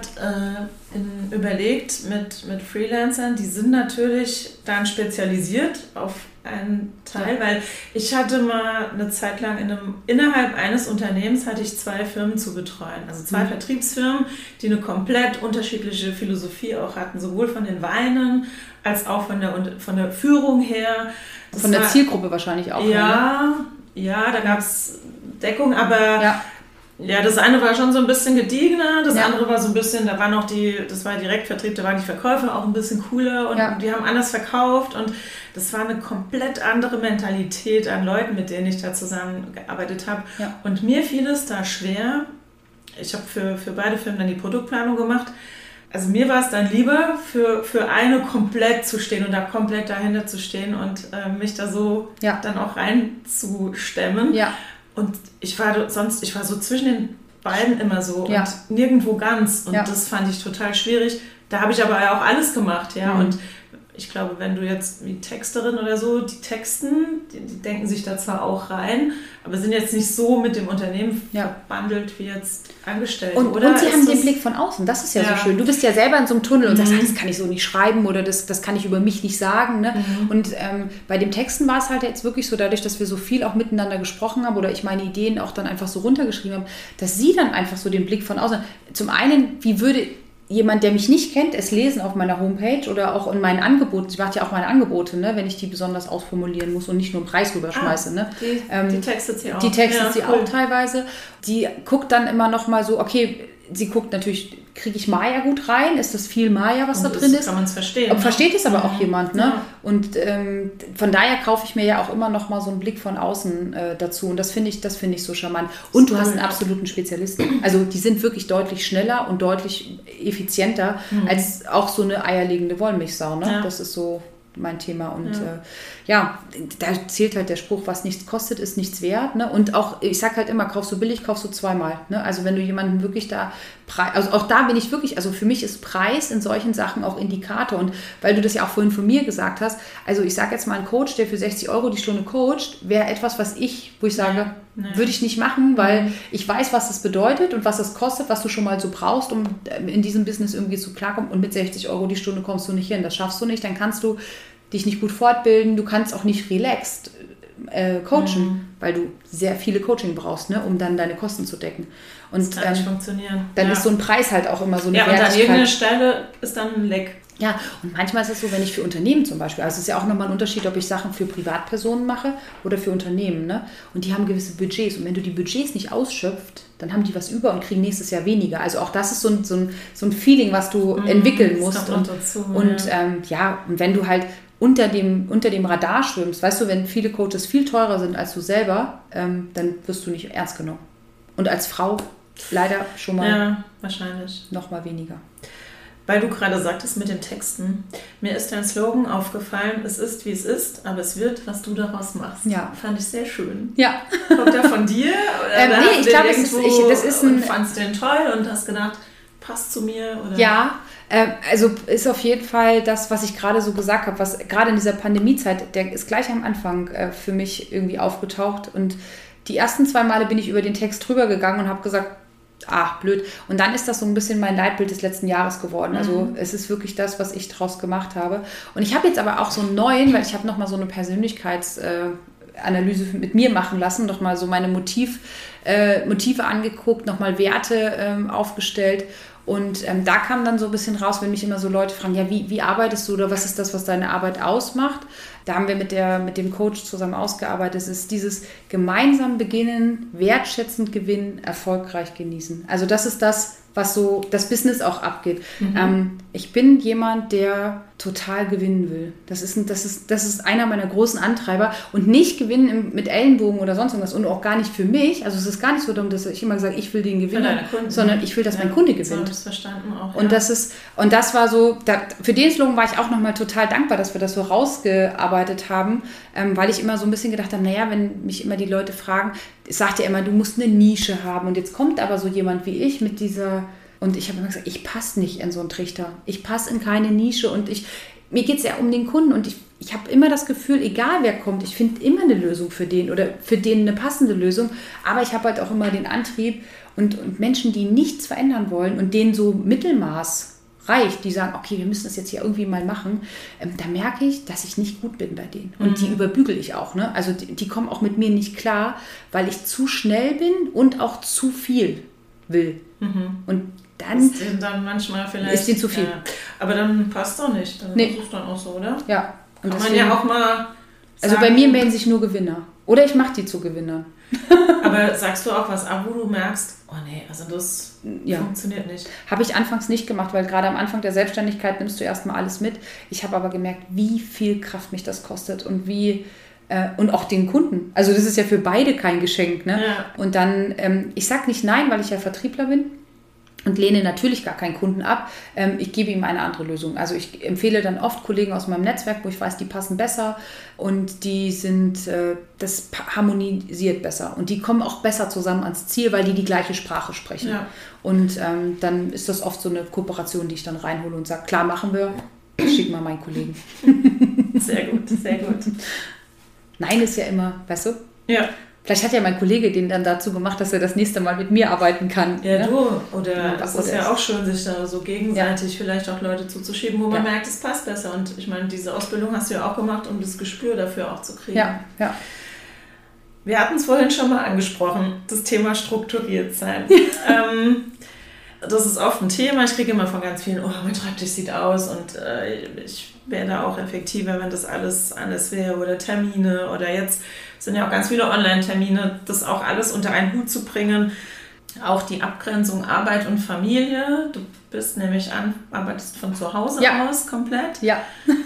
äh, überlegt mit, mit Freelancern, die sind natürlich dann spezialisiert auf einen Teil, ja. weil ich hatte mal eine Zeit lang in einem, innerhalb eines Unternehmens hatte ich zwei Firmen zu betreuen. Also zwei mhm. Vertriebsfirmen, die eine komplett unterschiedliche Philosophie auch hatten, sowohl von den Weinen als auch von der, von der Führung her. Das von der war, Zielgruppe wahrscheinlich auch. Ja, ne? ja, da gab es Deckung, aber ja. Ja, das eine war schon so ein bisschen gediegener, das ja. andere war so ein bisschen, da war noch die, das war Direktvertrieb, da waren die Verkäufer auch ein bisschen cooler und ja. die haben anders verkauft und das war eine komplett andere Mentalität an Leuten, mit denen ich da zusammengearbeitet habe. Ja. Und mir fiel es da schwer, ich habe für, für beide Firmen dann die Produktplanung gemacht, also mir war es dann lieber, für, für eine komplett zu stehen und da komplett dahinter zu stehen und äh, mich da so ja. dann auch reinzustemmen. Ja. Und ich war sonst, ich war so zwischen den beiden immer so ja. und nirgendwo ganz. Und ja. das fand ich total schwierig. Da habe ich aber ja auch alles gemacht, ja. Mhm. Und ich glaube, wenn du jetzt wie Texterin oder so, die texten, die, die denken sich da zwar auch rein, aber sind jetzt nicht so mit dem Unternehmen ja. verbandelt wie jetzt Angestellte. Und, oder und sie ist haben das, den Blick von außen, das ist ja, ja. so schön. Du bist ja selber in so einem Tunnel und mhm. sagst, das kann ich so nicht schreiben oder das, das kann ich über mich nicht sagen. Ne? Mhm. Und ähm, bei dem Texten war es halt jetzt wirklich so, dadurch, dass wir so viel auch miteinander gesprochen haben oder ich meine Ideen auch dann einfach so runtergeschrieben habe, dass sie dann einfach so den Blick von außen, zum einen, wie würde jemand, der mich nicht kennt, es lesen auf meiner Homepage oder auch in meinen Angeboten. Ich mache ja auch meine Angebote, ne, wenn ich die besonders ausformulieren muss und nicht nur einen Preis rüberschmeiße. Ah, ne. die, ähm, die textet sie auch. Die textet ja, sie cool. auch teilweise. Die guckt dann immer noch mal so, okay, sie guckt natürlich, kriege ich Maya gut rein? Ist das viel Maya, was und da drin ist? Kann man es verstehen. Und versteht es aber ja. auch jemand, ne? Ja. Und ähm, von daher kaufe ich mir ja auch immer noch mal so einen Blick von außen äh, dazu. Und das finde ich, das finde ich so charmant. Und du cool. hast einen absoluten Spezialisten. Also die sind wirklich deutlich schneller und deutlich effizienter mhm. als auch so eine eierlegende Wollmilchsau, ne? Ja. Das ist so mein Thema. Und ja. Äh, ja, da zählt halt der Spruch, was nichts kostet, ist nichts wert. Ne? Und auch, ich sag halt immer, kaufst du billig, kaufst du zweimal. Ne? Also wenn du jemanden wirklich da, also auch da bin ich wirklich, also für mich ist Preis in solchen Sachen auch Indikator. Und weil du das ja auch vorhin von mir gesagt hast, also ich sag jetzt mal, ein Coach, der für sechzig Euro die Stunde coacht, wäre etwas, was ich, wo ich sage, nee. würde ich nicht machen, weil mhm. ich weiß, was das bedeutet und was das kostet, was du schon mal so brauchst, um in diesem Business irgendwie zu klarkommen. Und mit sechzig Euro die Stunde kommst du nicht hin. Das schaffst du nicht, dann kannst du dich nicht gut fortbilden, du kannst auch nicht relaxed äh, coachen, mhm. weil du sehr viele Coaching brauchst, ne, um dann deine Kosten zu decken. Und das kann nicht ähm, funktionieren. Dann ja. ist so ein Preis halt auch immer so eine ja, Wertigkeit. Ja, und an irgendeiner Stelle ist dann ein Leck. Ja, und manchmal ist es so, wenn ich für Unternehmen zum Beispiel, also es ist ja auch nochmal ein Unterschied, ob ich Sachen für Privatpersonen mache oder für Unternehmen, ne? Und die haben gewisse Budgets und wenn du die Budgets nicht ausschöpft, dann haben die was über und kriegen nächstes Jahr weniger. Also auch das ist so ein, so ein, so ein Feeling, was du mhm, entwickeln musst. Und, dazu, und ja. Ähm, ja, und wenn du halt unter dem, unter dem Radar schwimmst, weißt du, wenn viele Coaches viel teurer sind als du selber, ähm, dann wirst du nicht ernst genommen. Und als Frau leider schon mal ja, wahrscheinlich. noch mal weniger. Weil du gerade sagtest mit den Texten, mir ist dein Slogan aufgefallen, es ist, wie es ist, aber es wird, was du daraus machst. Ja. Fand ich sehr schön. Ja. Kommt der von dir? Oder ähm, nee, ich glaube, ich, das ist ein... Und fandst du den toll und hast gedacht, passt zu mir? Oder? Ja, äh, also ist auf jeden Fall das, was ich gerade so gesagt habe, was gerade in dieser Pandemiezeit, der ist gleich am Anfang äh, für mich irgendwie aufgetaucht und die ersten zwei Male bin ich über den Text drüber gegangen und habe gesagt, ach, blöd. Und dann ist das so ein bisschen mein Leitbild des letzten Jahres geworden. Also mhm. es ist wirklich das, was ich draus gemacht habe. Und ich habe jetzt aber auch so einen neuen, weil ich habe nochmal so eine Persönlichkeitsanalyse mit mir machen lassen, nochmal so meine Motiv, äh, Motive angeguckt, nochmal Werte ähm, aufgestellt. Und ähm, da kam dann so ein bisschen raus, wenn mich immer so Leute fragen, ja, wie, wie arbeitest du oder was ist das, was deine Arbeit ausmacht? Da haben wir mit, der, mit dem Coach zusammen ausgearbeitet. Es ist dieses gemeinsam beginnen, wertschätzend gewinnen, erfolgreich genießen. Also das ist das, was so das Business auch abgeht. Mhm. Ähm, ich bin jemand, der total gewinnen will. Das ist, ein, das ist, das ist einer meiner großen Antreiber. Und nicht gewinnen im, mit Ellenbogen oder sonst irgendwas und auch gar nicht für mich. Also es ist gar nicht so darum, dass ich immer sage, ich will den gewinnen, sondern ich will, dass ja, mein Kunde gewinnt. So habe ich verstanden auch. Und, ja. das ist, und das war so, da, für den Slogan war ich auch nochmal total dankbar, dass wir das so rausgearbeitet haben, ähm, weil ich immer so ein bisschen gedacht habe, naja, wenn mich immer die Leute fragen, ich sagte ja immer, du musst eine Nische haben. Und jetzt kommt aber so jemand wie ich mit dieser... Und ich habe immer gesagt, ich passe nicht in so einen Trichter. Ich passe in keine Nische und ich, mir geht es ja um den Kunden und ich, ich habe immer das Gefühl, egal wer kommt, ich finde immer eine Lösung für den oder für den eine passende Lösung. Aber ich habe halt auch immer den Antrieb und, und Menschen, die nichts verändern wollen und denen so Mittelmaß reicht, die sagen, okay, wir müssen das jetzt hier irgendwie mal machen, ähm, da merke ich, dass ich nicht gut bin bei denen. Und mhm. die überbügel ich auch. Ne? Also die, die kommen auch mit mir nicht klar, weil ich zu schnell bin und auch zu viel will. Mhm. Und dann ist denen dann manchmal vielleicht... Ist denen zu viel. Ja. Aber dann passt doch nicht. Dann nee. ist es dann auch so, oder? Ja. Und Kann deswegen, man ja auch mal sagen, also bei mir melden sich nur Gewinner. Oder ich mache die zu Gewinnern. Aber sagst du auch was ab, wo du merkst, oh nee, also das ja. funktioniert nicht? Habe ich anfangs nicht gemacht, weil gerade am Anfang der Selbstständigkeit nimmst du erstmal alles mit. Ich habe aber gemerkt, wie viel Kraft mich das kostet und wie äh, und auch den Kunden. Also das ist ja für beide kein Geschenk. Ne? Ja. Und dann, ähm, ich sage nicht nein, weil ich ja Vertriebler bin. Und lehne natürlich gar keinen Kunden ab. Ähm, ich gebe ihm eine andere Lösung. Also ich empfehle dann oft Kollegen aus meinem Netzwerk, wo ich weiß, die passen besser und die sind, äh, das harmonisiert besser. Und die kommen auch besser zusammen ans Ziel, weil die die gleiche Sprache sprechen. Ja. Und ähm, dann ist das oft so eine Kooperation, die ich dann reinhole und sage, klar, machen wir, ich schicke mal meinen Kollegen. Sehr gut, sehr gut. Nein ist ja immer, weißt du? Ja. Vielleicht hat ja mein Kollege den dann dazu gemacht, dass er das nächste Mal mit mir arbeiten kann. Ja, ne? du. Oder ja, es ist ja ist. auch schön, sich da so gegenseitig ja. vielleicht auch Leute zuzuschieben, wo man ja. merkt, es passt besser. Und ich meine, diese Ausbildung hast du ja auch gemacht, um das Gespür dafür auch zu kriegen. Ja, ja. Wir hatten es vorhin schon mal angesprochen, das Thema strukturiert sein. ähm, das ist oft ein Thema. Ich kriege immer von ganz vielen, oh, mein Schreibtisch sieht aus und äh, ich wäre da auch effektiver, wenn das alles anders wäre oder Termine oder jetzt sind ja auch ganz viele Online-Termine, das auch alles unter einen Hut zu bringen. Auch die Abgrenzung Arbeit und Familie. Du bist nämlich an, arbeitest von zu Hause ja. aus komplett. Ja.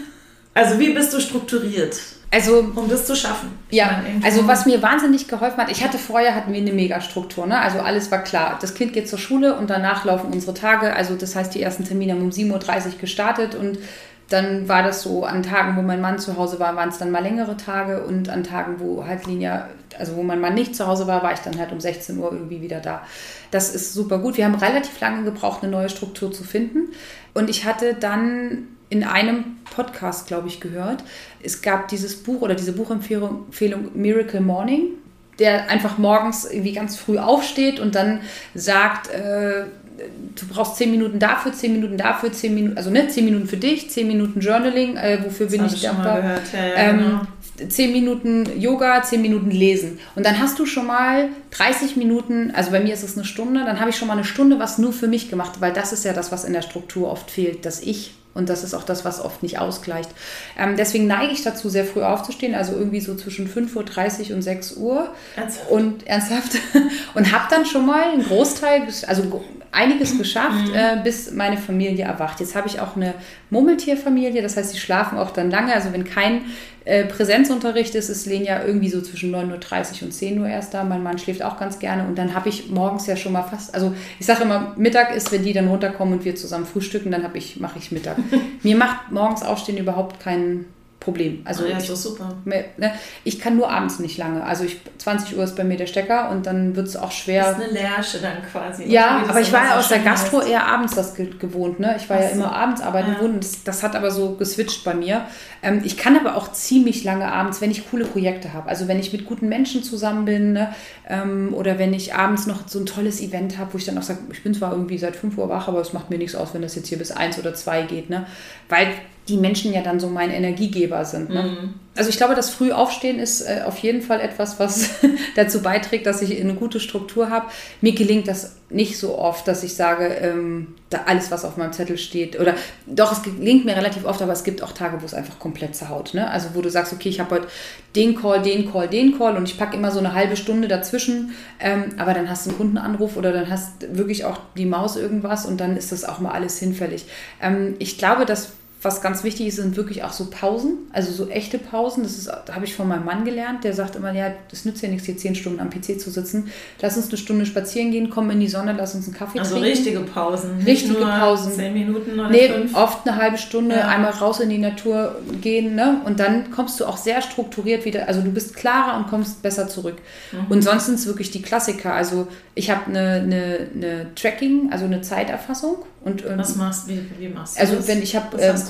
Also wie bist du strukturiert? Also, um das zu schaffen. Ja, meine, also was mir wahnsinnig geholfen hat, ich hatte vorher, hatten wir eine Megastruktur, ne? Also alles war klar. Das Kind geht zur Schule und danach laufen unsere Tage. Also das heißt, die ersten Termine haben um sieben Uhr dreißig gestartet und dann war das so, an Tagen, wo mein Mann zu Hause war, waren es dann mal längere Tage und an Tagen, wo halt Linie, also wo mein Mann nicht zu Hause war, war ich dann halt um sechzehn Uhr irgendwie wieder da. Das ist super gut. Wir haben relativ lange gebraucht, eine neue Struktur zu finden und ich hatte dann in einem Podcast, glaube ich, gehört, es gab dieses Buch oder diese Buchempfehlung Miracle Morning, der einfach morgens irgendwie ganz früh aufsteht und dann sagt, äh, du brauchst zehn Minuten dafür, zehn Minuten dafür, zehn Minuten, also ne, zehn Minuten für dich, zehn Minuten Journaling, äh, wofür das bin ich dankbar. Ja, ja, ähm, genau. zehn Minuten Yoga, zehn Minuten Lesen. Und dann hast du schon mal dreißig Minuten, also bei mir ist es eine Stunde, dann habe ich schon mal eine Stunde was nur für mich gemacht, weil das ist ja das, was in der Struktur oft fehlt, das Ich. Und das ist auch das, was oft nicht ausgleicht. Ähm, deswegen neige ich dazu, sehr früh aufzustehen, also irgendwie so zwischen fünf Uhr dreißig und sechs Uhr. Ernsthaft? Und ernsthaft. Und habe dann schon mal einen Großteil, also einiges geschafft, mhm. äh, bis meine Familie erwacht. Jetzt habe ich auch eine Murmeltierfamilie, das heißt, sie schlafen auch dann lange. Also wenn kein äh, Präsenzunterricht ist, ist Lenia irgendwie so zwischen neun Uhr dreißig und zehn Uhr erst da. Mein Mann schläft auch ganz gerne. Und dann habe ich morgens ja schon mal fast, also ich sage immer, Mittag ist, wenn die dann runterkommen und wir zusammen frühstücken, dann ich, mache ich Mittag. Mir macht morgens Aufstehen überhaupt kein Problem. Also oh ja, ich, ist super. Ne, ich kann nur abends nicht lange. Also ich, zwanzig Uhr ist bei mir der Stecker und dann wird es auch schwer. Das ist eine Lerche dann quasi. Ja, aber ich war ja aus der Gastro eher abends das gewohnt. Ne? Ich war Ach ja so. immer abends arbeiten gewohnt. Ja. Das, das hat aber so geswitcht bei mir. Ähm, ich kann aber auch ziemlich lange abends, wenn ich coole Projekte habe. Also wenn ich mit guten Menschen zusammen bin, ne? ähm, oder wenn ich abends noch so ein tolles Event habe, wo ich dann auch sage, ich bin zwar irgendwie seit fünf Uhr wach, aber es macht mir nichts aus, wenn das jetzt hier bis eins oder zwei geht. Ne? Weil die Menschen ja dann so mein Energiegeber sind. Ne? Mhm. Also ich glaube, das Frühaufstehen ist äh, auf jeden Fall etwas, was dazu beiträgt, dass ich eine gute Struktur habe. Mir gelingt das nicht so oft, dass ich sage, ähm, da alles, was auf meinem Zettel steht, oder doch, es gelingt mir relativ oft, aber es gibt auch Tage, wo es einfach komplett zerhaut. Ne? Also wo du sagst, okay, ich habe heute den Call, den Call, den Call und ich packe immer so eine halbe Stunde dazwischen, ähm, aber dann hast du einen Kundenanruf oder dann hast wirklich auch die Maus irgendwas und dann ist das auch mal alles hinfällig. Ähm, ich glaube, dass was ganz wichtig ist, sind wirklich auch so Pausen, also so echte Pausen. Das ist, da habe ich von meinem Mann gelernt, der sagt immer, ja, das nützt ja nichts, hier zehn Stunden am P C zu sitzen. Lass uns eine Stunde spazieren gehen, komm in die Sonne, lass uns einen Kaffee also trinken. Also richtige Pausen, nicht richtige nur Pausen. zehn Minuten oder nee, fünf? Oft eine halbe Stunde, ja. einmal raus in die Natur gehen, ne? Und dann kommst du auch sehr strukturiert wieder, also du bist klarer und kommst besser zurück. Mhm. Und sonst sind es wirklich die Klassiker. Also ich habe eine, eine, eine Tracking, also eine Zeiterfassung. Und, was machst du? Wie, wie machst du also das? wenn ich habe äh,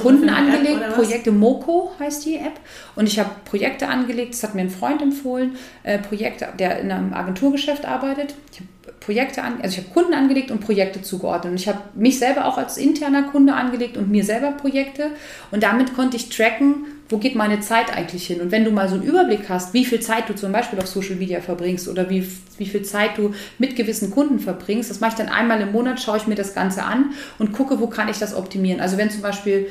Kunden angelegt, Projekte, Moko heißt die App. Und ich habe Projekte angelegt, das hat mir ein Freund empfohlen, äh, Projekte, der in einem Agenturgeschäft arbeitet. Ich habe Projekte an, also ich habe Kunden angelegt und Projekte zugeordnet. Und ich habe mich selber auch als interner Kunde angelegt und mir selber Projekte. Und damit konnte ich tracken, wo geht meine Zeit eigentlich hin? Und wenn du mal so einen Überblick hast, wie viel Zeit du zum Beispiel auf Social Media verbringst oder wie, wie viel Zeit du mit gewissen Kunden verbringst, das mache ich dann einmal im Monat, schaue ich mir das Ganze an und gucke, wo kann ich das optimieren. Also wenn zum Beispiel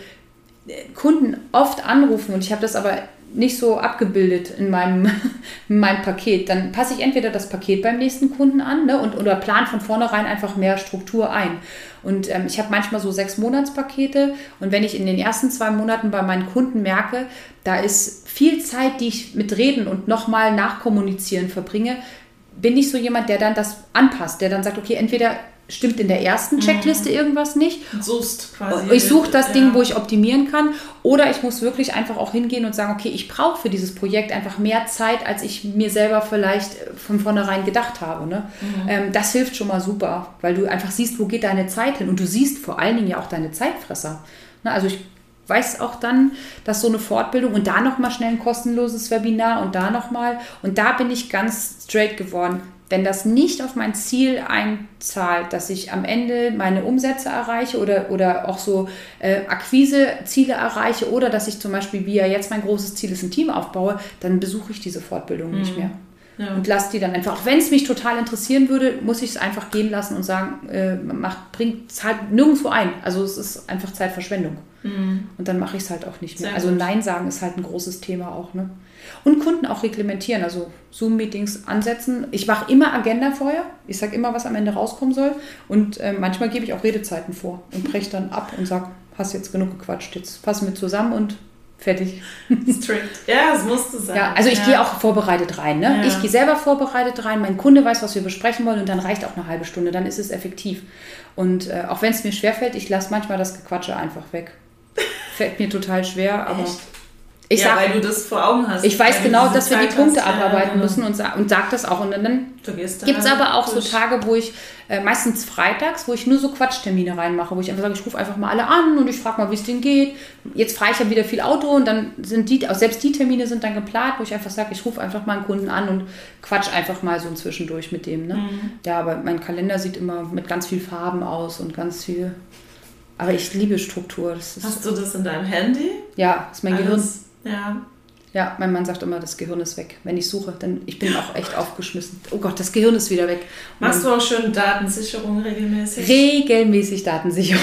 Kunden oft anrufen und ich habe das aber nicht so abgebildet in meinem, in meinem Paket, dann passe ich entweder das Paket beim nächsten Kunden an, ne, und, oder plan von vornherein einfach mehr Struktur ein. Und ähm, ich habe manchmal so sechs Monatspakete und wenn ich in den ersten zwei Monaten bei meinen Kunden merke, da ist viel Zeit, die ich mit Reden und nochmal nachkommunizieren verbringe, bin ich so jemand, der dann das anpasst, der dann sagt, okay, entweder stimmt in der ersten Checkliste irgendwas nicht. Suchst quasi. Ich suche das ja. Ding, wo ich optimieren kann. Oder ich muss wirklich einfach auch hingehen und sagen, okay, ich brauche für dieses Projekt einfach mehr Zeit, als ich mir selber vielleicht von vornherein gedacht habe. Ne? Mhm. Ähm, das hilft schon mal super, weil du einfach siehst, wo geht deine Zeit hin. Und du siehst vor allen Dingen ja auch deine Zeitfresser. Ne? Also ich weiß auch dann, dass so eine Fortbildung und da nochmal schnell ein kostenloses Webinar und da nochmal. Und da bin ich ganz straight geworden. Wenn das nicht auf mein Ziel einzahlt, dass ich am Ende meine Umsätze erreiche oder, oder auch so äh, Akquise-Ziele erreiche oder dass ich zum Beispiel, wie ja jetzt mein großes Ziel ist, ein Team aufbaue, dann besuche ich diese Fortbildung mhm. nicht mehr. Ja. Und lasse die dann einfach, auch wenn es mich total interessieren würde, muss ich es einfach gehen lassen und sagen, äh, macht, bringt es halt nirgendwo ein. Also es ist einfach Zeitverschwendung. Mhm. Und dann mache ich es halt auch nicht mehr. Sehr also gut. Nein sagen ist halt ein großes Thema auch, ne? Und Kunden auch reglementieren, also Zoom-Meetings ansetzen. Ich mache immer Agenda vorher. Ich sage immer, was am Ende rauskommen soll. Und äh, manchmal gebe ich auch Redezeiten vor und breche dann ab und sage, hast jetzt genug gequatscht, jetzt fassen wir zusammen und fertig. Strict. Ja, es musste sein. Ja, also ich ja. gehe auch vorbereitet rein. Ne? Ja. Ich gehe selber vorbereitet rein. Mein Kunde weiß, was wir besprechen wollen und dann reicht auch eine halbe Stunde. Dann ist es effektiv. Und äh, auch wenn es mir schwerfällt, ich lasse manchmal das Gequatsche einfach weg. Fällt mir total schwer, aber... Echt? Ich ja, sag, weil du das vor Augen hast. Ich weiß genau, dass wir die Punkte hast, abarbeiten ja, genau. müssen und, sa- und sag das auch. Und dann, dann gibt es aber auch durch. so Tage, wo ich, äh, meistens freitags, wo ich nur so Quatschtermine reinmache, wo ich einfach sage, ich rufe einfach mal alle an und ich frage mal, wie es denen geht. Jetzt fahre ich ja wieder viel Auto und dann sind die, selbst die Termine sind dann geplant, wo ich einfach sage, ich rufe einfach mal einen Kunden an und quatsch einfach mal so zwischendurch mit dem. Ne? Mhm. Ja, aber mein Kalender sieht immer mit ganz viel Farben aus und ganz viel... Aber ich liebe Struktur. Das ist Hast du das in deinem Handy? Ja, das ist mein Alles? Gehirn. Ja. Ja, mein Mann sagt immer, das Gehirn ist weg. Wenn ich suche, dann ich bin auch echt aufgeschmissen. Oh Gott, das Gehirn ist wieder weg. Und Machst du auch schön Datensicherung regelmäßig? Regelmäßig Datensicherung.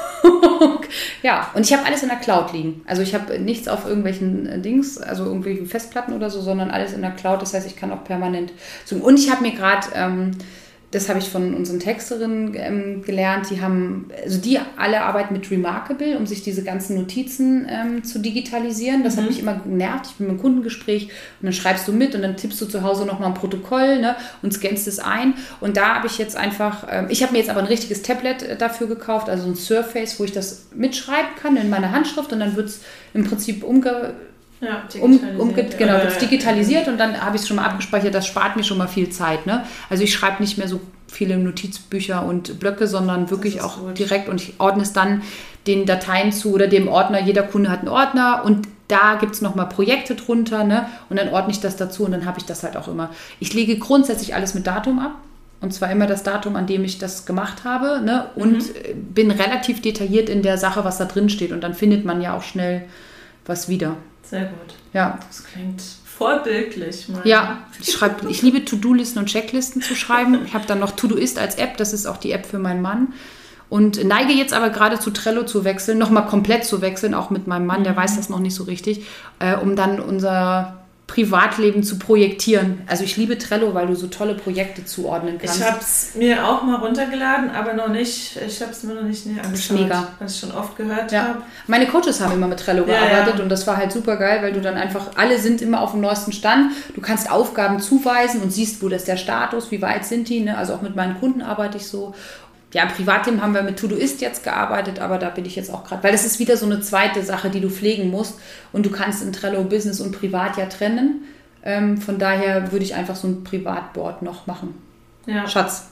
Ja, und ich habe alles in der Cloud liegen. Also ich habe nichts auf irgendwelchen Dings, also irgendwelchen Festplatten oder so, sondern alles in der Cloud. Das heißt, ich kann auch permanent zoomen. Und ich habe mir gerade... Ähm, das habe ich von unseren Texterinnen ähm, gelernt, die haben, also die alle arbeiten mit Remarkable, um sich diese ganzen Notizen ähm, zu digitalisieren. Das mhm. hat mich immer genervt. Ich bin im Kundengespräch und dann schreibst du mit und dann tippst du zu Hause nochmal ein Protokoll, ne, und scannst es ein. Und da habe ich jetzt einfach, ähm, ich habe mir jetzt aber ein richtiges Tablet äh, dafür gekauft, also ein Surface, wo ich das mitschreiben kann in meiner Handschrift und dann wird es im Prinzip umge... Ja, um, um, genau, wird es digitalisiert und dann habe ich es schon mal abgespeichert, das spart mir schon mal viel Zeit. Ne? Also ich schreibe nicht mehr so viele Notizbücher und Blöcke, sondern wirklich auch gut. direkt und ich ordne es dann den Dateien zu oder dem Ordner. Jeder Kunde hat einen Ordner und da gibt es nochmal Projekte drunter, ne? Und dann ordne ich das dazu und dann habe ich das halt auch immer. Ich lege grundsätzlich alles mit Datum ab. Und zwar immer das Datum, an dem ich das gemacht habe, ne? Und mhm. bin relativ detailliert in der Sache, was da drin steht. Und dann findet man ja auch schnell was wieder. Sehr gut. Ja. Das klingt vorbildlich. Mal. Ja, ich, schreib, ich liebe To-Do-Listen und Checklisten zu schreiben. Ich habe dann noch Todoist als App, das ist auch die App für meinen Mann. Und neige jetzt aber gerade zu Trello zu wechseln, nochmal komplett zu wechseln, auch mit meinem Mann, der mhm. weiß das noch nicht so richtig, äh, um dann unser Privatleben zu projektieren. Also ich liebe Trello, weil du so tolle Projekte zuordnen kannst. Ich habe es mir auch mal runtergeladen, aber noch nicht, ich habe es mir noch nicht näher angeschaut, mega. Was ich schon oft gehört ja. habe. Meine Coaches haben immer mit Trello ja, gearbeitet ja. und das war halt super geil, weil du dann einfach, alle sind immer auf dem neuesten Stand. Du kannst Aufgaben zuweisen und siehst, wo das der Status, wie weit sind die. Ne? Also auch mit meinen Kunden arbeite ich so. Ja, im Privatleben haben wir mit Todoist jetzt gearbeitet, aber da bin ich jetzt auch gerade, weil das ist wieder so eine zweite Sache, die du pflegen musst und du kannst in Trello Business und Privat ja trennen. Ähm, von daher würde ich einfach so ein Privatboard noch machen. Ja. Schatz,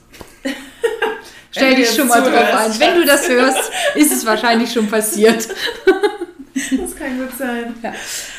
stell dich schon mal drauf ein. Wenn du das hörst, ist es wahrscheinlich schon passiert. kann gut sein. Ja.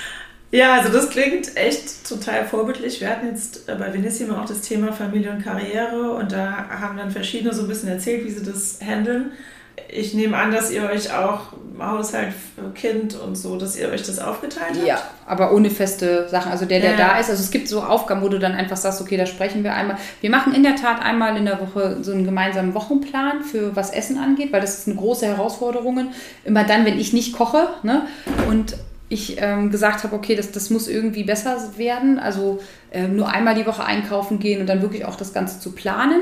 Ja, also das klingt echt total vorbildlich. Wir hatten jetzt bei Venissima auch das Thema Familie und Karriere und da haben dann verschiedene so ein bisschen erzählt, wie sie das handeln. Ich nehme an, dass ihr euch auch Haushalt, Kind und so, dass ihr euch das aufgeteilt habt? Ja, aber ohne feste Sachen. Also der, der ja. da ist, also es gibt so Aufgaben, wo du dann einfach sagst, okay, da sprechen wir einmal. Wir machen in der Tat einmal in der Woche so einen gemeinsamen Wochenplan für was Essen angeht, weil das ist eine große Herausforderung. Immer dann, wenn ich nicht koche, ne? Und ich ähm, gesagt habe, okay, das, das muss irgendwie besser werden, also ähm, nur einmal die Woche einkaufen gehen und dann wirklich auch das Ganze zu planen.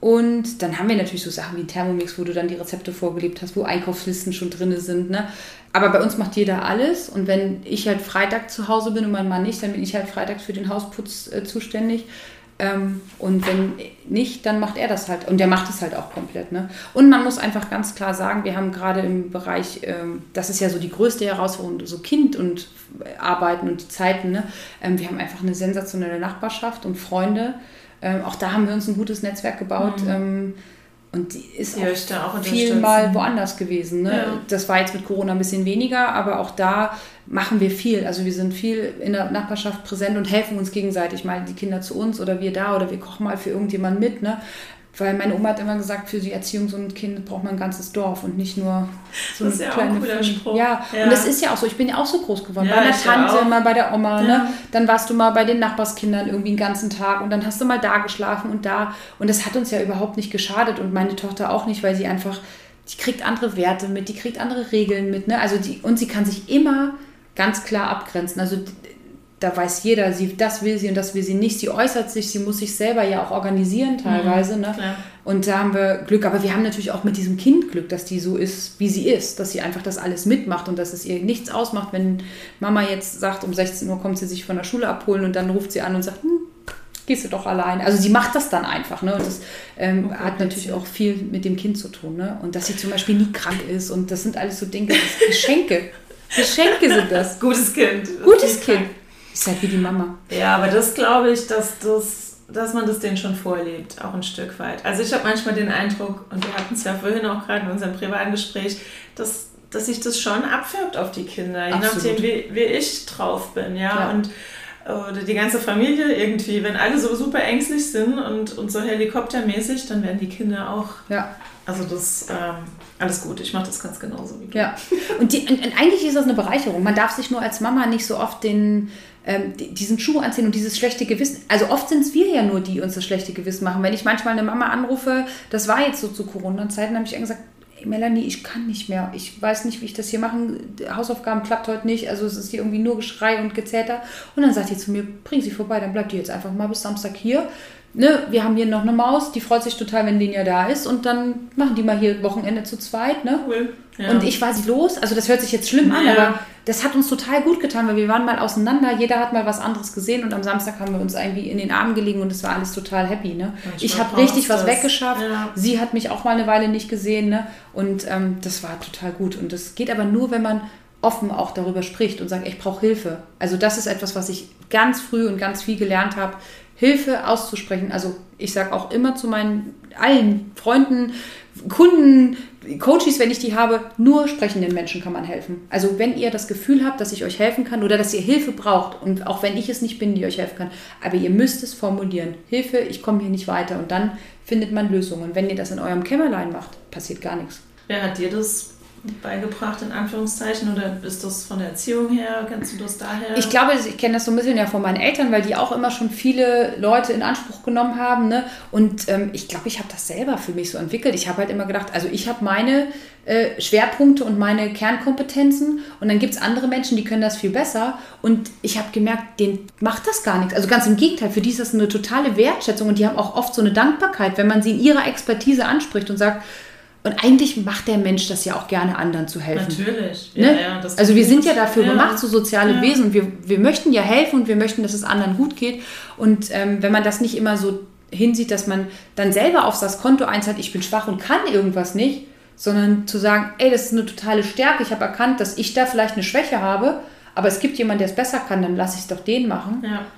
Und dann haben wir natürlich so Sachen wie Thermomix, wo du dann die Rezepte vorgelebt hast, wo Einkaufslisten schon drin sind. Ne? Aber bei uns macht jeder alles und wenn ich halt Freitag zu Hause bin und mein Mann nicht, dann bin ich halt freitags für den Hausputz äh, zuständig. Ähm, und wenn nicht, dann macht er das halt. Und der macht es halt auch komplett. Ne? Und man muss einfach ganz klar sagen, wir haben gerade im Bereich, ähm, das ist ja so die größte Herausforderung, so Kind und Arbeiten und die Zeiten. Ne? Ähm, wir haben einfach eine sensationelle Nachbarschaft und Freunde. Ähm, auch da haben wir uns ein gutes Netzwerk gebaut. Mhm. Ähm, und die ist die auch, auch viel mal woanders gewesen. Ne? Ja. Das war jetzt mit Corona ein bisschen weniger, aber auch da machen wir viel. Also wir sind viel in der Nachbarschaft präsent und helfen uns gegenseitig. Mal die Kinder zu uns oder wir da oder wir kochen mal für irgendjemanden mit. Ne? Weil meine Oma hat immer gesagt, für die Erziehung so ein Kind braucht man ein ganzes Dorf und nicht nur so eine das ist ja kleine auch ein cooler Spruch. Ja. ja, und das ist ja auch so. Ich bin ja auch so groß geworden. Ja, bei der Tante, mal bei der Oma. Ja. Ne? Dann warst du mal bei den Nachbarskindern irgendwie den ganzen Tag und dann hast du mal da geschlafen und da. Und das hat uns ja überhaupt nicht geschadet und meine Tochter auch nicht, weil sie einfach, die kriegt andere Werte mit, die kriegt andere Regeln mit. Ne? Also die, und sie kann sich immer ganz klar abgrenzen. Also da weiß jeder, sie, das will sie und das will sie nicht. Sie äußert sich, sie muss sich selber ja auch organisieren teilweise. Mhm, ne? Und da haben wir Glück. Aber wir haben natürlich auch mit diesem Kind Glück, dass die so ist, wie sie ist. Dass sie einfach das alles mitmacht und dass es ihr nichts ausmacht, wenn Mama jetzt sagt, um sechzehn Uhr kommt sie sich von der Schule abholen und dann ruft sie an und sagt, hm, gehst du doch allein. Also sie macht das dann einfach. Ne? Und das ähm, okay, hat natürlich auch viel mit dem Kind zu tun. Ne? Und dass sie zum Beispiel nie krank ist. Und das sind alles so Dinge, das sind Geschenke. Geschenke sind das. Gutes Kind. Gutes Kind. Ist halt wie die Mama. Ja, aber das glaube ich, dass, das, dass man das denen schon vorlebt, auch ein Stück weit. Also ich habe manchmal den Eindruck, und wir hatten es ja vorhin auch gerade in unserem privaten Gespräch, dass, dass sich das schon abfärbt auf die Kinder, je Absolut. nachdem, wie, wie ich drauf bin. Ja? Ja. Und oder die ganze Familie irgendwie, wenn alle so super ängstlich sind und, und so helikoptermäßig, dann werden die Kinder auch... Ja. Also das, ähm, alles gut, ich mache das ganz genauso wie du. Ja, und, die, und, und eigentlich ist das eine Bereicherung. Man darf sich nur als Mama nicht so oft den, ähm, diesen Schuh anziehen und dieses schlechte Gewissen. Also oft sind es wir ja nur, die uns das schlechte Gewissen machen. Wenn ich manchmal eine Mama anrufe, das war jetzt so zu Corona-Zeiten, habe ich ihr gesagt, hey Melanie, ich kann nicht mehr. Ich weiß nicht, wie ich das hier machen. Hausaufgaben klappt heute nicht. Also es ist hier irgendwie nur Geschrei und Gezeter. Und dann sagt die zu mir, bring sie vorbei, dann bleibt die jetzt einfach mal bis Samstag hier. Ne, wir haben hier noch eine Maus, die freut sich total, wenn Linja da ist und dann machen die mal hier Wochenende zu zweit. Ne? Cool. Ja. Und ich war sie los, also das hört sich jetzt schlimm an, ja. aber das hat uns total gut getan, weil wir waren mal auseinander, jeder hat mal was anderes gesehen und am Samstag haben wir uns irgendwie in den Armen gelegen und es war alles total happy. Ne? Ich habe richtig was weggeschafft, ja. Sie hat mich auch mal eine Weile nicht gesehen, ne? Und ähm, das war total gut und das geht aber nur, wenn man offen auch darüber spricht und sagt, ich brauche Hilfe. Also das ist etwas, was ich ganz früh und ganz viel gelernt habe, Hilfe auszusprechen. Also ich sage auch immer zu meinen allen Freunden, Kunden, Coaches, wenn ich die habe, nur sprechenden Menschen kann man helfen. Also wenn ihr das Gefühl habt, dass ich euch helfen kann oder dass ihr Hilfe braucht und auch wenn ich es nicht bin, die euch helfen kann, aber ihr müsst es formulieren. Hilfe, ich komme hier nicht weiter und dann findet man Lösungen. Wenn ihr das in eurem Kämmerlein macht, passiert gar nichts. Wer hat dir das beigebracht, in Anführungszeichen, oder ist das von der Erziehung her, kennst du das daher? Ich glaube, ich kenne das so ein bisschen ja von meinen Eltern, weil die auch immer schon viele Leute in Anspruch genommen haben, ne? Und ähm, ich glaube, ich habe das selber für mich so entwickelt. Ich habe halt immer gedacht, also ich habe meine äh, Schwerpunkte und meine Kernkompetenzen und dann gibt es andere Menschen, die können das viel besser und ich habe gemerkt, denen macht das gar nichts. Also ganz im Gegenteil, für die ist das eine totale Wertschätzung und die haben auch oft so eine Dankbarkeit, wenn man sie in ihrer Expertise anspricht und sagt, und eigentlich macht der Mensch das ja auch gerne, anderen zu helfen. Natürlich. Ne? Ja, ja, das also wir sind ja dafür ja. gemacht, so soziale ja. Wesen. Und wir, wir möchten ja helfen und wir möchten, dass es anderen gut geht. Und ähm, wenn man das nicht immer so hinsieht, dass man dann selber auf das Konto einzahlt, ich bin schwach und kann irgendwas nicht, sondern zu sagen, ey, das ist eine totale Stärke. Ich habe erkannt, dass ich da vielleicht eine Schwäche habe, aber es gibt jemanden, der es besser kann, dann lasse ich es doch den machen. Ja.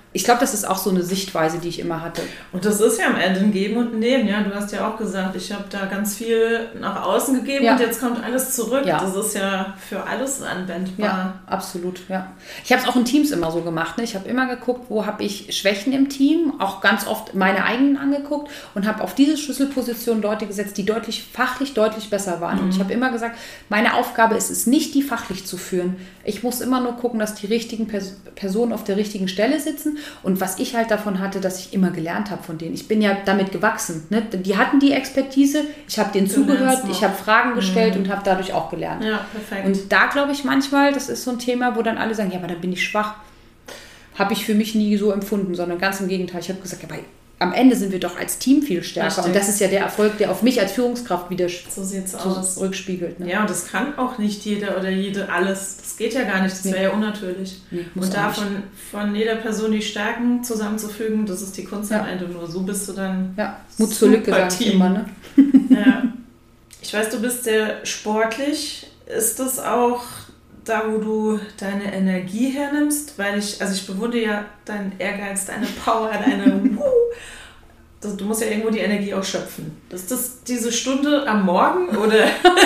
ich glaube, das ist auch so eine Sichtweise, die ich immer hatte. Und das ist ja am Ende ein Geben und ein Nehmen. Ja, du hast ja auch gesagt, ich habe da ganz viel nach außen gegeben ja. und jetzt kommt alles zurück. Ja. Das ist ja für alles anwendbar. Ja, absolut. Ja. Ich habe es auch in Teams immer so gemacht. Ne? Ich habe immer geguckt, wo habe ich Schwächen im Team, auch ganz oft meine eigenen angeguckt und habe auf diese Schlüsselpositionen Leute gesetzt, die deutlich fachlich deutlich besser waren. Mhm. Und ich habe immer gesagt, meine Aufgabe ist es nicht, die fachlich zu führen. Ich muss immer nur gucken, dass die richtigen Pers- Personen auf der richtigen Stelle sitzen. Und was ich halt davon hatte, dass ich immer gelernt habe von denen. Ich bin ja damit gewachsen. Ne? Die hatten die Expertise, ich habe denen du zugehört, ich habe Fragen gestellt mhm. und habe dadurch auch gelernt. Ja, perfekt. Und da glaube ich manchmal, das ist so ein Thema, wo dann alle sagen, ja, aber dann bin ich schwach. Habe ich für mich nie so empfunden, sondern ganz im Gegenteil. Ich habe gesagt, ja, aber am Ende sind wir doch als Team viel stärker. Richtig. Und das ist ja der Erfolg, der auf mich als Führungskraft wieder so sieht's aus. Rückspiegelt. Ne? Ja, und das kann auch nicht jeder oder jede alles. Das geht ja gar nicht, das wäre nee. ja unnatürlich. Nee, und da von, von jeder Person die Stärken zusammenzufügen, das ist die Kunst ja. am Ende. Nur so bist du dann ja. Mut zur Lücke, sag ich immer. Ne? Ja. Ich weiß, du bist sehr sportlich. Ist das auch da, wo du deine Energie hernimmst? Weil ich, also ich bewundere ja deinen Ehrgeiz, deine Power, deine das, du musst ja irgendwo die Energie auch schöpfen. Ist das diese Stunde am Morgen oder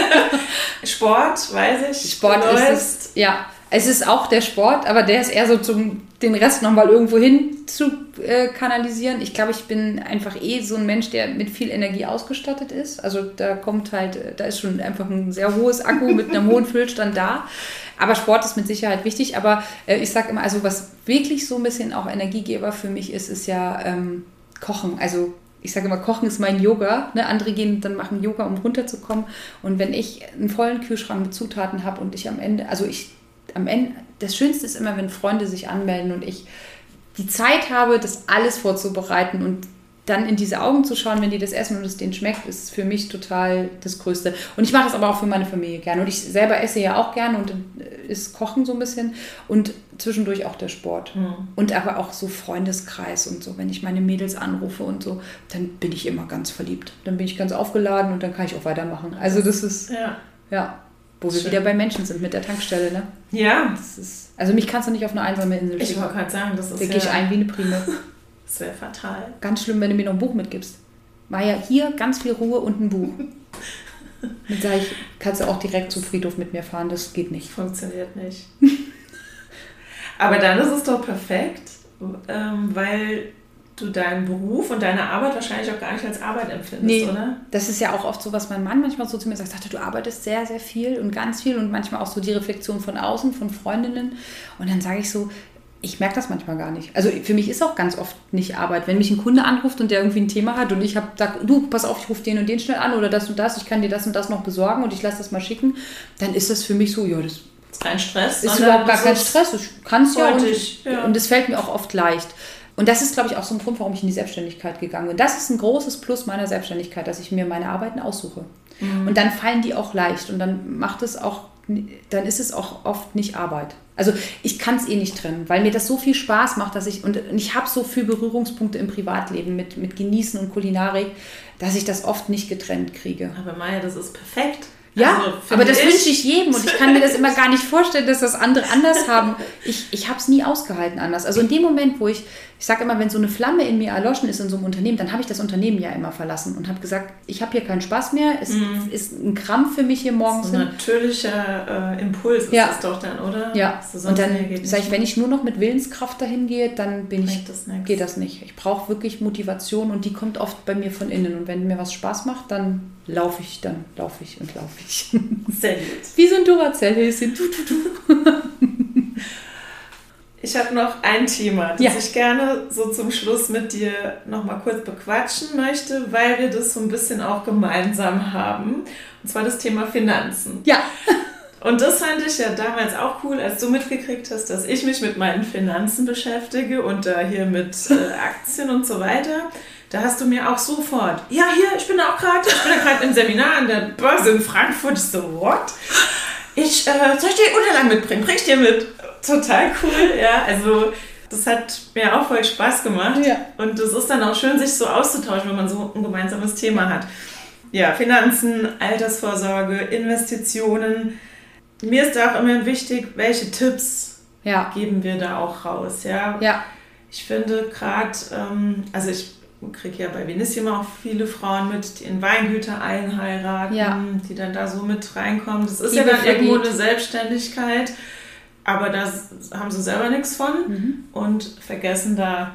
Sport, weiß ich? Sport ist es, ja. Es ist auch der Sport, aber der ist eher so zum den Rest nochmal irgendwo hin zu äh, kanalisieren. Ich glaube, ich bin einfach eh so ein Mensch, der mit viel Energie ausgestattet ist. Also da kommt halt, da ist schon einfach ein sehr hohes Akku mit einem hohen Füllstand da. Aber Sport ist mit Sicherheit wichtig. Aber äh, ich sage immer, also was wirklich so ein bisschen auch Energiegeber für mich ist, ist ja ähm, Kochen. Also ich sage immer, Kochen ist mein Yoga. Ne? Andere gehen dann machen Yoga, um runterzukommen. Und wenn ich einen vollen Kühlschrank mit Zutaten habe und ich am Ende, also ich am Ende, das Schönste ist immer, wenn Freunde sich anmelden und ich die Zeit habe, das alles vorzubereiten und dann in diese Augen zu schauen, wenn die das essen und es denen schmeckt, ist für mich total das Größte. Und ich mache das aber auch für meine Familie gerne. Und ich selber esse ja auch gerne und ist Kochen so ein bisschen und zwischendurch auch der Sport. Mhm. Und aber auch so Freundeskreis und so. Wenn ich meine Mädels anrufe und so, dann bin ich immer ganz verliebt. Dann bin ich ganz aufgeladen und dann kann ich auch weitermachen. Also das ist, ja, ja wo wir Schön. wieder bei Menschen sind mit der Tankstelle, ne? Ja. Das ist, also mich kannst du nicht auf eine einsame Insel schicken. Ich wollte gerade sagen, das ist da ja... Da gehe ich ein wie eine Prime. Das wäre fatal. Ganz schlimm, wenn du mir noch ein Buch mitgibst. Maja, hier ganz viel Ruhe und ein Buch. Dann sage ich, kannst du auch direkt zum Friedhof mit mir fahren, das geht nicht. Funktioniert nicht. Aber dann ist es doch perfekt, weil du deinen Beruf und deine Arbeit wahrscheinlich auch gar nicht als Arbeit empfindest, nee, oder? Das ist ja auch oft so, was mein Mann manchmal so zu mir sagt, sagte, du arbeitest sehr, sehr viel und ganz viel und manchmal auch so die Reflexion von außen, von Freundinnen. Und dann sage ich so, ich merke das manchmal gar nicht. Also für mich ist auch ganz oft nicht Arbeit. Wenn mich ein Kunde anruft und der irgendwie ein Thema hat und ich habe gesagt, du, pass auf, ich rufe den und den schnell an oder das und das, ich kann dir das und das noch besorgen und ich lasse das mal schicken, dann ist das für mich so, ja, das ist kein Stress. Ist überhaupt gar kein Stress. Ich kann es ja und, ja und es fällt mir auch oft leicht. Und das ist, glaube ich, auch so ein Grund, warum ich in die Selbstständigkeit gegangen bin. Das ist ein großes Plus meiner Selbstständigkeit, dass ich mir meine Arbeiten aussuche. Mhm. Und dann fallen die auch leicht und dann macht es auch, dann ist es auch oft nicht Arbeit. Also ich kann es eh nicht trennen, weil mir das so viel Spaß macht, dass ich, und ich habe so viele Berührungspunkte im Privatleben mit, mit Genießen und Kulinarik, dass ich das oft nicht getrennt kriege. Aber Maja, das ist perfekt. Ja, also, aber das wünsche ich jedem und ich kann mir das immer gar nicht vorstellen, dass das andere anders haben. Ich, ich habe es nie ausgehalten anders. Also in dem Moment, wo ich, ich sage immer, wenn so eine Flamme in mir erloschen ist in so einem Unternehmen, dann habe ich das Unternehmen ja immer verlassen und habe gesagt, ich habe hier keinen Spaß mehr, es mm. ist ein Krampf für mich hier morgens. So ein natürlicher äh, Impuls ist ja. das doch dann, oder? Ja, und dann sage ich, wenn ich nur noch mit Willenskraft dahin gehe, dann bin ich, das geht das nicht. Ich brauche wirklich Motivation und die kommt oft bei mir von innen und wenn mir was Spaß macht, dann laufe ich, dann laufe ich und laufe ich. Sehr gut. Wie so ein Duracell-Häschen. Du, du, du. Ich habe noch ein Thema, das ja. ich gerne so zum Schluss mit dir noch mal kurz bequatschen möchte, weil wir das so ein bisschen auch gemeinsam haben. Und zwar das Thema Finanzen. Ja. Und das fand ich ja damals auch cool, als du mitgekriegt hast, dass ich mich mit meinen Finanzen beschäftige und da hier mit äh, Aktien und so weiter. Da hast du mir auch sofort, ja hier, ich bin auch gerade, ich bin ja gerade im Seminar an der Börse in Frankfurt. Ich so, what? Ich, äh, soll ich dir Unterlagen mitbringen? Bring ich dir mit? Total cool, ja, also das hat mir auch voll Spaß gemacht. Ja. Und das ist dann auch schön, sich so auszutauschen, wenn man so ein gemeinsames Thema hat. Ja, Finanzen, Altersvorsorge, Investitionen. Mir ist da auch immer wichtig, welche Tipps ja. geben wir da auch raus, ja. Ja. Ich finde gerade, ähm, also ich kriege ja bei Venissima auch viele Frauen mit, die in Weingüter einheiraten, ja. die dann da so mit reinkommen. Das ist die ja dann irgendwo eine Selbstständigkeit, aber da haben sie selber nichts von mhm. und vergessen da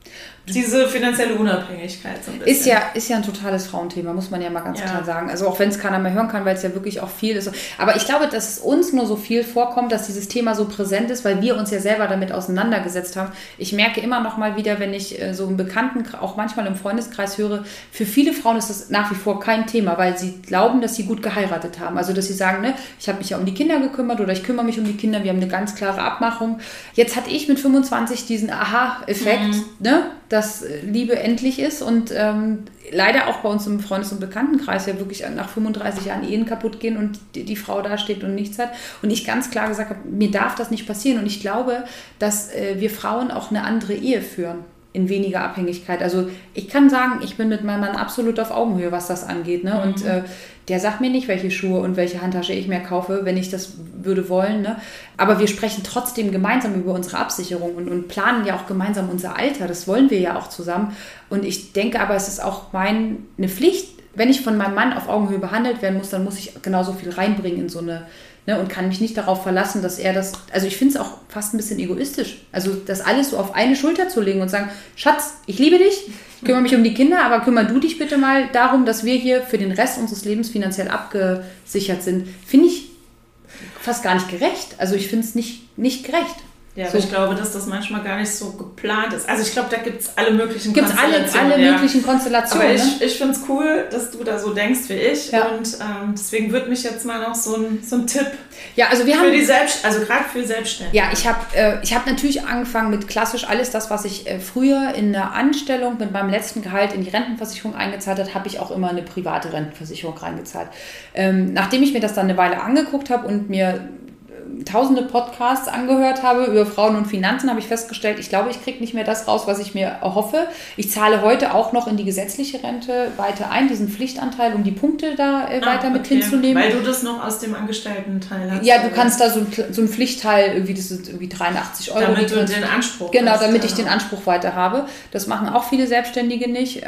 diese finanzielle Unabhängigkeit so ein bisschen. Ist ja, ist ja ein totales Frauenthema, muss man ja mal ganz ja. klar sagen. Also auch wenn es keiner mehr hören kann, weil es ja wirklich auch viel ist. Aber ich glaube, dass es uns nur so viel vorkommt, dass dieses Thema so präsent ist, weil wir uns ja selber damit auseinandergesetzt haben. Ich merke immer noch mal wieder, wenn ich so einen Bekannten, auch manchmal im Freundeskreis höre, für viele Frauen ist das nach wie vor kein Thema, weil sie glauben, dass sie gut geheiratet haben. Also dass sie sagen, ne, ich habe mich ja um die Kinder gekümmert oder ich kümmere mich um die Kinder, wir haben eine ganz klare Abmachung. Jetzt hatte ich mit fünfundzwanzig diesen Aha-Effekt, mhm. ne? Dass Liebe endlich ist und ähm, leider auch bei uns im Freundes- und Bekanntenkreis ja wirklich nach fünfunddreißig Jahren Ehen kaputt gehen und die, die Frau da steht und nichts hat. Und ich ganz klar gesagt habe, mir darf das nicht passieren. Und ich glaube, dass äh, wir Frauen auch eine andere Ehe führen. In weniger Abhängigkeit. Also ich kann sagen, ich bin mit meinem Mann absolut auf Augenhöhe, was das angeht. Ne? Und äh, der sagt mir nicht, welche Schuhe und welche Handtasche ich mir kaufe, wenn ich das würde wollen. Ne? Aber wir sprechen trotzdem gemeinsam über unsere Absicherung und, und planen ja auch gemeinsam unser Alter. Das wollen wir ja auch zusammen. Und ich denke aber, es ist auch meine Pflicht, wenn ich von meinem Mann auf Augenhöhe behandelt werden muss, dann muss ich genauso viel reinbringen in so eine, ne, und kann mich nicht darauf verlassen, dass er das, also ich finde es auch fast ein bisschen egoistisch, also das alles so auf eine Schulter zu legen und sagen, Schatz, ich liebe dich, ich kümmere mich um die Kinder, aber kümmere du dich bitte mal darum, dass wir hier für den Rest unseres Lebens finanziell abgesichert sind, finde ich fast gar nicht gerecht, also ich finde es nicht, nicht gerecht. Ja, aber so. Ich glaube, dass das manchmal gar nicht so geplant ist. Also ich glaube, da gibt es alle möglichen gibt's Konstellationen. alle, alle ja. möglichen Konstellationen. Aber ich, ne? ich finde es cool, dass du da so denkst wie ich. Ja. Und ähm, deswegen würde mich jetzt mal noch so ein, so ein Tipp ja, also wir für haben, die Selbst, also gerade für Selbstständige. Ja, ich habe äh, ich hab natürlich angefangen mit klassisch alles das, was ich äh, früher in der Anstellung mit meinem letzten Gehalt in die Rentenversicherung eingezahlt habe, habe ich auch immer eine private Rentenversicherung reingezahlt. Ähm, nachdem ich mir das dann eine Weile angeguckt habe und mir tausende Podcasts angehört habe über Frauen und Finanzen, habe ich festgestellt, ich glaube, ich kriege nicht mehr das raus, was ich mir erhoffe. Ich zahle heute auch noch in die gesetzliche Rente weiter ein, diesen Pflichtanteil, um die Punkte da äh, weiter ah, okay. mit hinzunehmen. Weil du das noch aus dem Angestellten-Teil hast. Ja, du kannst da so, so einen Pflichtteil, irgendwie, das sind irgendwie dreiundachtzig Euro. Damit du den Anspruch Genau, hast, damit ja. ich den Anspruch weiter habe. Das machen auch viele Selbstständige nicht.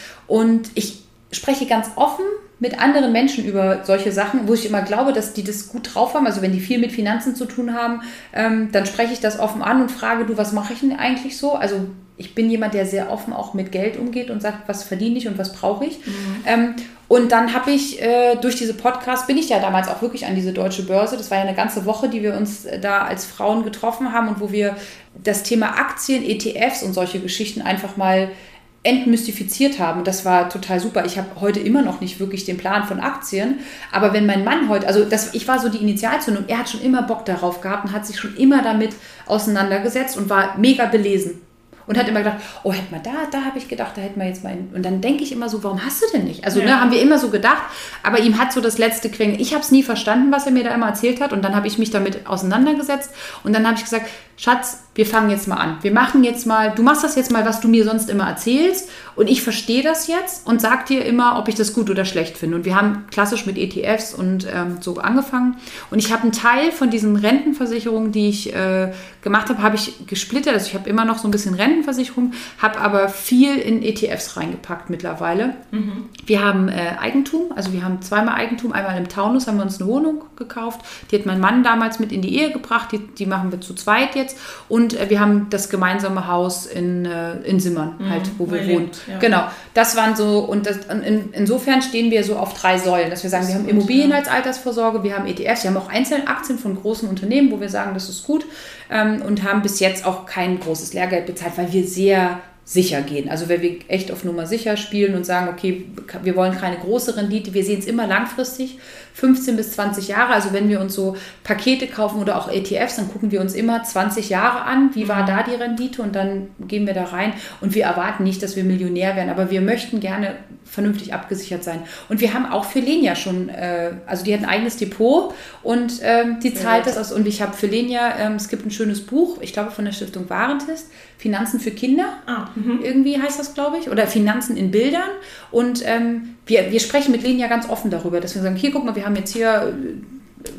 Und ich spreche ganz offen mit anderen Menschen über solche Sachen, wo ich immer glaube, dass die das gut drauf haben. Also wenn die viel mit Finanzen zu tun haben, ähm, dann spreche ich das offen an und frage, du, was mache ich denn eigentlich so? Also ich bin jemand, der sehr offen auch mit Geld umgeht und sagt, was verdiene ich und was brauche ich. Mhm. Ähm, und dann habe ich äh, durch diese Podcasts, bin ich ja damals auch wirklich an diese Deutsche Börse, das war ja eine ganze Woche, die wir uns äh, da als Frauen getroffen haben und wo wir das Thema Aktien, E T Fs und solche Geschichten einfach mal entmystifiziert haben. Das war total super. Ich habe heute immer noch nicht wirklich den Plan von Aktien, aber wenn mein Mann heute, also das, ich war so die Initialzündung, er hat schon immer Bock darauf gehabt und hat sich schon immer damit auseinandergesetzt und war mega belesen. Und hat immer gedacht, oh, hätte man da, da habe ich gedacht, da hätten wir jetzt mal... Einen. Und dann denke ich immer so, warum hast du denn nicht? Also ja. ne, haben wir immer so gedacht, aber ihm hat so das letzte Quengeln. Ich habe es nie verstanden, was er mir da immer erzählt hat und dann habe ich mich damit auseinandergesetzt und dann habe ich gesagt, Schatz, wir fangen jetzt mal an. Wir machen jetzt mal, du machst das jetzt mal, was du mir sonst immer erzählst und ich verstehe das jetzt und sag dir immer, ob ich das gut oder schlecht finde. Und wir haben klassisch mit E T Fs und ähm, so angefangen und ich habe einen Teil von diesen Rentenversicherungen, die ich äh, gemacht habe, habe ich gesplittert. Also ich habe immer noch so ein bisschen Rentenversicherung, habe aber viel in E T Fs reingepackt mittlerweile. Mhm. Wir haben äh, Eigentum, also wir haben zweimal Eigentum. Einmal im Taunus haben wir uns eine Wohnung gekauft. Die hat mein Mann damals mit in die Ehe gebracht. Die, die machen wir zu zweit jetzt. Und äh, wir haben das gemeinsame Haus in, äh, in Simmern, mhm, halt, wo wir wohnen. Ja. Genau, das waren so, und das, in, insofern stehen wir so auf drei Säulen, dass wir sagen, das wir haben gut, Immobilien ja. als Altersvorsorge, wir haben E T Fs, wir haben auch Einzelaktien von großen Unternehmen, wo wir sagen, das ist gut, ähm, und haben bis jetzt auch kein großes Lehrgeld bezahlt, weil wir sehr sicher gehen. Also wenn wir echt auf Nummer sicher spielen und sagen, okay, wir wollen keine große Rendite, wir sehen es immer langfristig, fünfzehn bis zwanzig Jahre. Also wenn wir uns so Pakete kaufen oder auch E T Fs, dann gucken wir uns immer zwanzig Jahre an, wie war da die Rendite und dann gehen wir da rein und wir erwarten nicht, dass wir Millionär werden, aber wir möchten gerne vernünftig abgesichert sein. Und wir haben auch für Lenia schon, äh, also die hat ein eigenes Depot und ähm, die zahlt das aus. Und ich habe für Lenia, ähm, es gibt ein schönes Buch, ich glaube von der Stiftung Warentest, Finanzen für Kinder, ah, irgendwie heißt das, glaube ich, oder Finanzen in Bildern. Und ähm, wir, wir sprechen mit Lenia ganz offen darüber, dass wir sagen, hier, guck mal, wir haben jetzt hier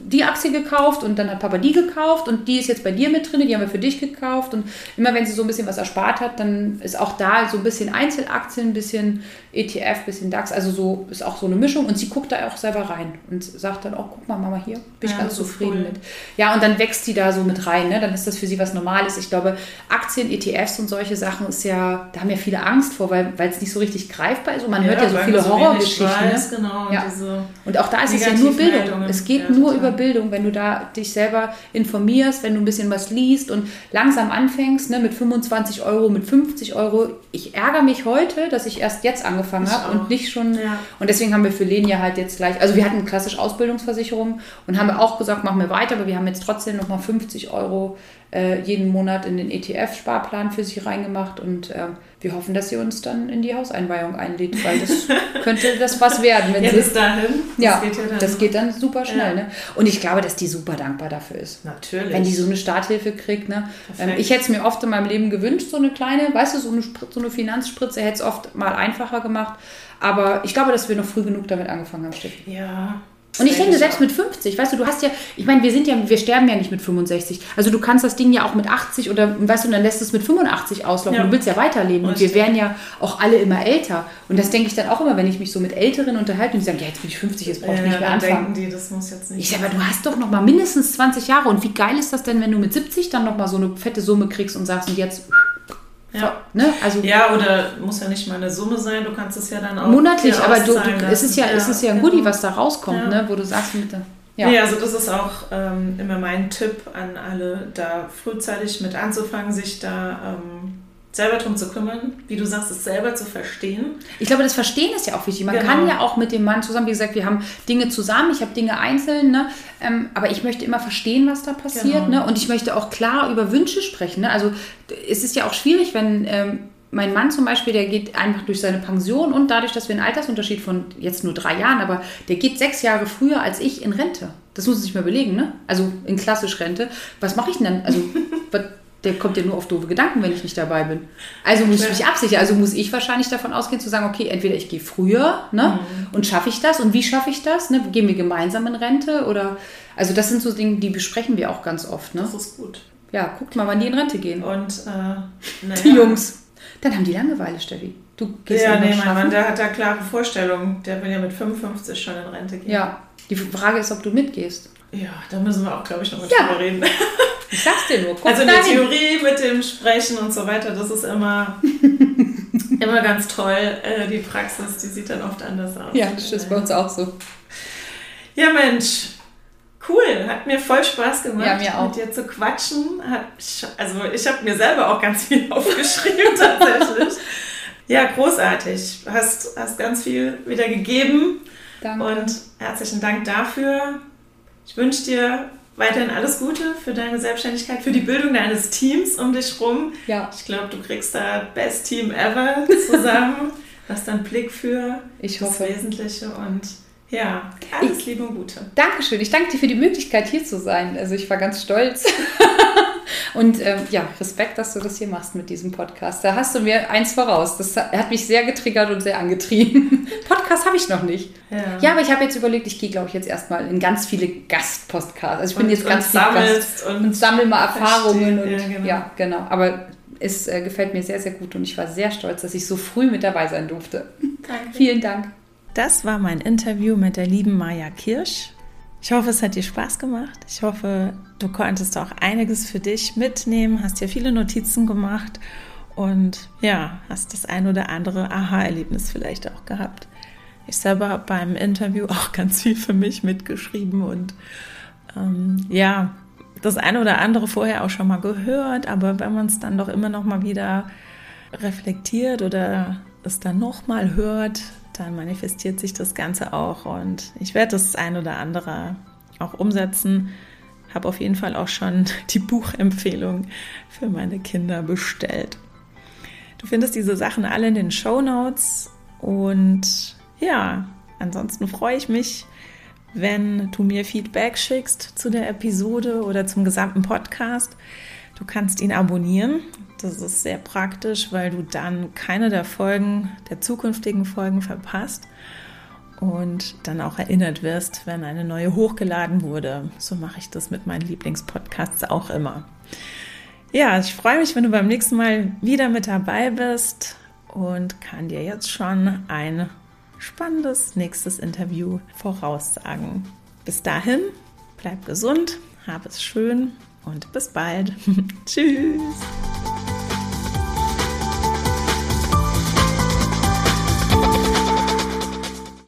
die Aktie gekauft und dann hat Papa die gekauft und die ist jetzt bei dir mit drin, die haben wir für dich gekauft und immer wenn sie so ein bisschen was erspart hat, dann ist auch da so ein bisschen Einzelaktien, ein bisschen E T F, ein bisschen DAX, also so ist auch so eine Mischung und sie guckt da auch selber rein und sagt dann auch, guck mal Mama hier, bin ich ja, ganz zufrieden cool. mit. Ja, und dann wächst sie da so mit rein, ne? Dann ist das für sie was Normales. Ich glaube, Aktien, E T Fs und solche Sachen ist ja, da haben ja viele Angst vor, weil es nicht so richtig greifbar ist und man ja, hört ja so viele so Horrorgeschichten. Ne? Genau, ja. und, und auch da ist es ja nur Bildung. Es geht ja, nur über Bildung, wenn du da dich selber informierst, wenn du ein bisschen was liest und langsam anfängst, ne, mit fünfundzwanzig Euro, mit fünfzig Euro. Ich ärgere mich heute, dass ich erst jetzt angefangen habe und nicht schon. Ja. Und deswegen haben wir für Lenia halt jetzt gleich, also wir hatten klassisch Ausbildungsversicherung und haben wir auch gesagt, machen wir weiter, aber wir haben jetzt trotzdem nochmal fünfzig Euro äh, jeden Monat in den E T F-Sparplan für sich reingemacht und äh, wir hoffen, dass sie uns dann in die Hauseinweihung einlädt, weil das könnte das was werden. Wenn ja, sie, bis dahin. Das ja, geht ja dann. das geht dann super schnell. Ja. Ne? Und ich glaube, dass die super dankbar dafür ist. Natürlich. Wenn die so eine Starthilfe kriegt. Ne? Ähm, ich hätte es mir oft in meinem Leben gewünscht, so eine kleine, weißt du, so eine, so eine Finanzspritze hätte es oft mal einfacher gemacht. Aber ich glaube, dass wir noch früh genug damit angefangen haben, Steffi. Ja. Und ich denke, selbst mit fünfzig, weißt du, du hast ja, ich meine, wir sind ja, wir sterben ja nicht mit fünfundsechzig. Also du kannst das Ding ja auch mit achtzig oder, weißt du, dann lässt es mit fünfundachtzig auslaufen. Ja. Du willst ja weiterleben und wir werden ja auch alle immer älter. Und das denke ich dann auch immer, wenn ich mich so mit Älteren unterhalte und die sagen, ja, jetzt bin ich fünfzig, jetzt brauche ich ja, nicht mehr anfangen. Denken die, das muss jetzt nicht. Ich sage, aber du hast doch noch mal mindestens zwanzig Jahre. Und wie geil ist das denn, wenn du mit siebzig dann noch mal so eine fette Summe kriegst und sagst, und jetzt... Ja. Ne? Also, ja, oder muss ja nicht mal eine Summe sein, du kannst es ja dann auch monatlich, aber du, du, es, ist ja, ja, es ist ja ein Goodie, was da rauskommt, ja. ne? Wo du sagst, mit der, ja. Nee, also das ist auch ähm, immer mein Tipp an alle, da frühzeitig mit anzufangen, sich da ähm, selber drum zu kümmern, wie du sagst, es selber zu verstehen. Ich glaube, das Verstehen ist ja auch wichtig. Man genau. kann ja auch mit dem Mann zusammen, wie gesagt, wir haben Dinge zusammen, ich habe Dinge einzeln, ne? ähm, aber ich möchte immer verstehen, was da passiert. Genau. Ne? Und ich möchte auch klar über Wünsche sprechen. Ne? Also es ist ja auch schwierig, wenn... Ähm, mein Mann zum Beispiel, der geht einfach durch seine Pension und dadurch, dass wir einen Altersunterschied von jetzt nur drei Jahren, aber der geht sechs Jahre früher als ich in Rente. Das muss man sich mal überlegen, ne? Also in klassisch Rente. Was mache ich denn dann? Also der kommt ja nur auf doofe Gedanken, wenn ich nicht dabei bin. Also muss ich mich absichern. Also muss ich wahrscheinlich davon ausgehen, zu sagen, okay, entweder ich gehe früher, ne? Mhm. Und schaffe ich das? Und wie schaffe ich das? Ne? Gehen wir gemeinsam in Rente? Oder also das sind so Dinge, die besprechen wir auch ganz oft. Ne? Das ist gut. Ja, guckt mal, wann die in Rente gehen. Und äh, naja. Die Jungs. Dann haben die Langeweile, Steffi. Du gehst ja, nee, mein Mann, der hat da klare Vorstellungen. Der will ja mit fünfundfünfzig schon in Rente gehen. Ja, die Frage ist, ob du mitgehst. Ja, da müssen wir auch, glaube ich, noch mit ja. drüber reden. Ich sag's dir nur. Guck also in der Theorie mit dem Sprechen und so weiter, das ist immer, immer ganz toll. Äh, die Praxis, die sieht dann oft anders aus. Ja, das ist bei uns auch so. Ja, Mensch. Cool, hat mir voll Spaß gemacht, ja, mir auch. mit dir zu quatschen. Hat, also ich habe mir selber auch ganz viel aufgeschrieben tatsächlich. Ja, großartig. Hast, hast ganz viel wieder gegeben. Danke. Und herzlichen Dank dafür. Ich wünsche dir weiterhin alles Gute für deine Selbstständigkeit, für die Bildung deines Teams um dich rum. Ja. Ich glaube, du kriegst da Best Team ever zusammen. Hast dann Blick für ich das hoffe. Wesentliche und ja, alles ich, Liebe und Gute. Dankeschön. Ich danke dir für die Möglichkeit, hier zu sein. Also ich war ganz stolz. Und ähm, ja, Respekt, dass du das hier machst mit diesem Podcast. Da hast du mir eins voraus. Das hat mich sehr getriggert und sehr angetrieben. Podcast habe ich noch nicht. Ja, ja aber ich habe jetzt überlegt, ich gehe, glaube ich, jetzt erstmal in ganz viele Gastpodcasts. Also ich bin und, jetzt ganz und viel Gast und, und sammle mal Erfahrungen. Und, ja, genau. ja, genau. Aber es äh, gefällt mir sehr, sehr gut und ich war sehr stolz, dass ich so früh mit dabei sein durfte. Danke. Vielen Dank. Das war mein Interview mit der lieben Maja Kirsch. Ich hoffe, es hat dir Spaß gemacht. Ich hoffe, du konntest auch einiges für dich mitnehmen, hast dir viele Notizen gemacht und ja, hast das ein oder andere Aha-Erlebnis vielleicht auch gehabt. Ich selber habe beim Interview auch ganz viel für mich mitgeschrieben und ähm, ja, das eine oder andere vorher auch schon mal gehört, aber wenn man es dann doch immer noch mal wieder reflektiert oder es dann noch mal hört, dann manifestiert sich das Ganze auch und ich werde das ein oder andere auch umsetzen. Habe auf jeden Fall auch schon die Buchempfehlung für meine Kinder bestellt. Du findest diese Sachen alle in den Shownotes und ja, ansonsten freue ich mich, wenn du mir Feedback schickst zu der Episode oder zum gesamten Podcast. Du kannst ihn abonnieren. Das ist sehr praktisch, weil du dann keine der Folgen, der zukünftigen Folgen verpasst. und dann auch erinnert wirst, wenn eine neue hochgeladen wurde. So mache ich das mit meinen Lieblingspodcasts auch immer. Ja, ich freue mich, wenn du beim nächsten Mal wieder mit dabei bist und kann dir jetzt schon ein spannendes nächstes Interview voraussagen. Bis dahin, bleib gesund, hab es schön und bis bald. Tschüss!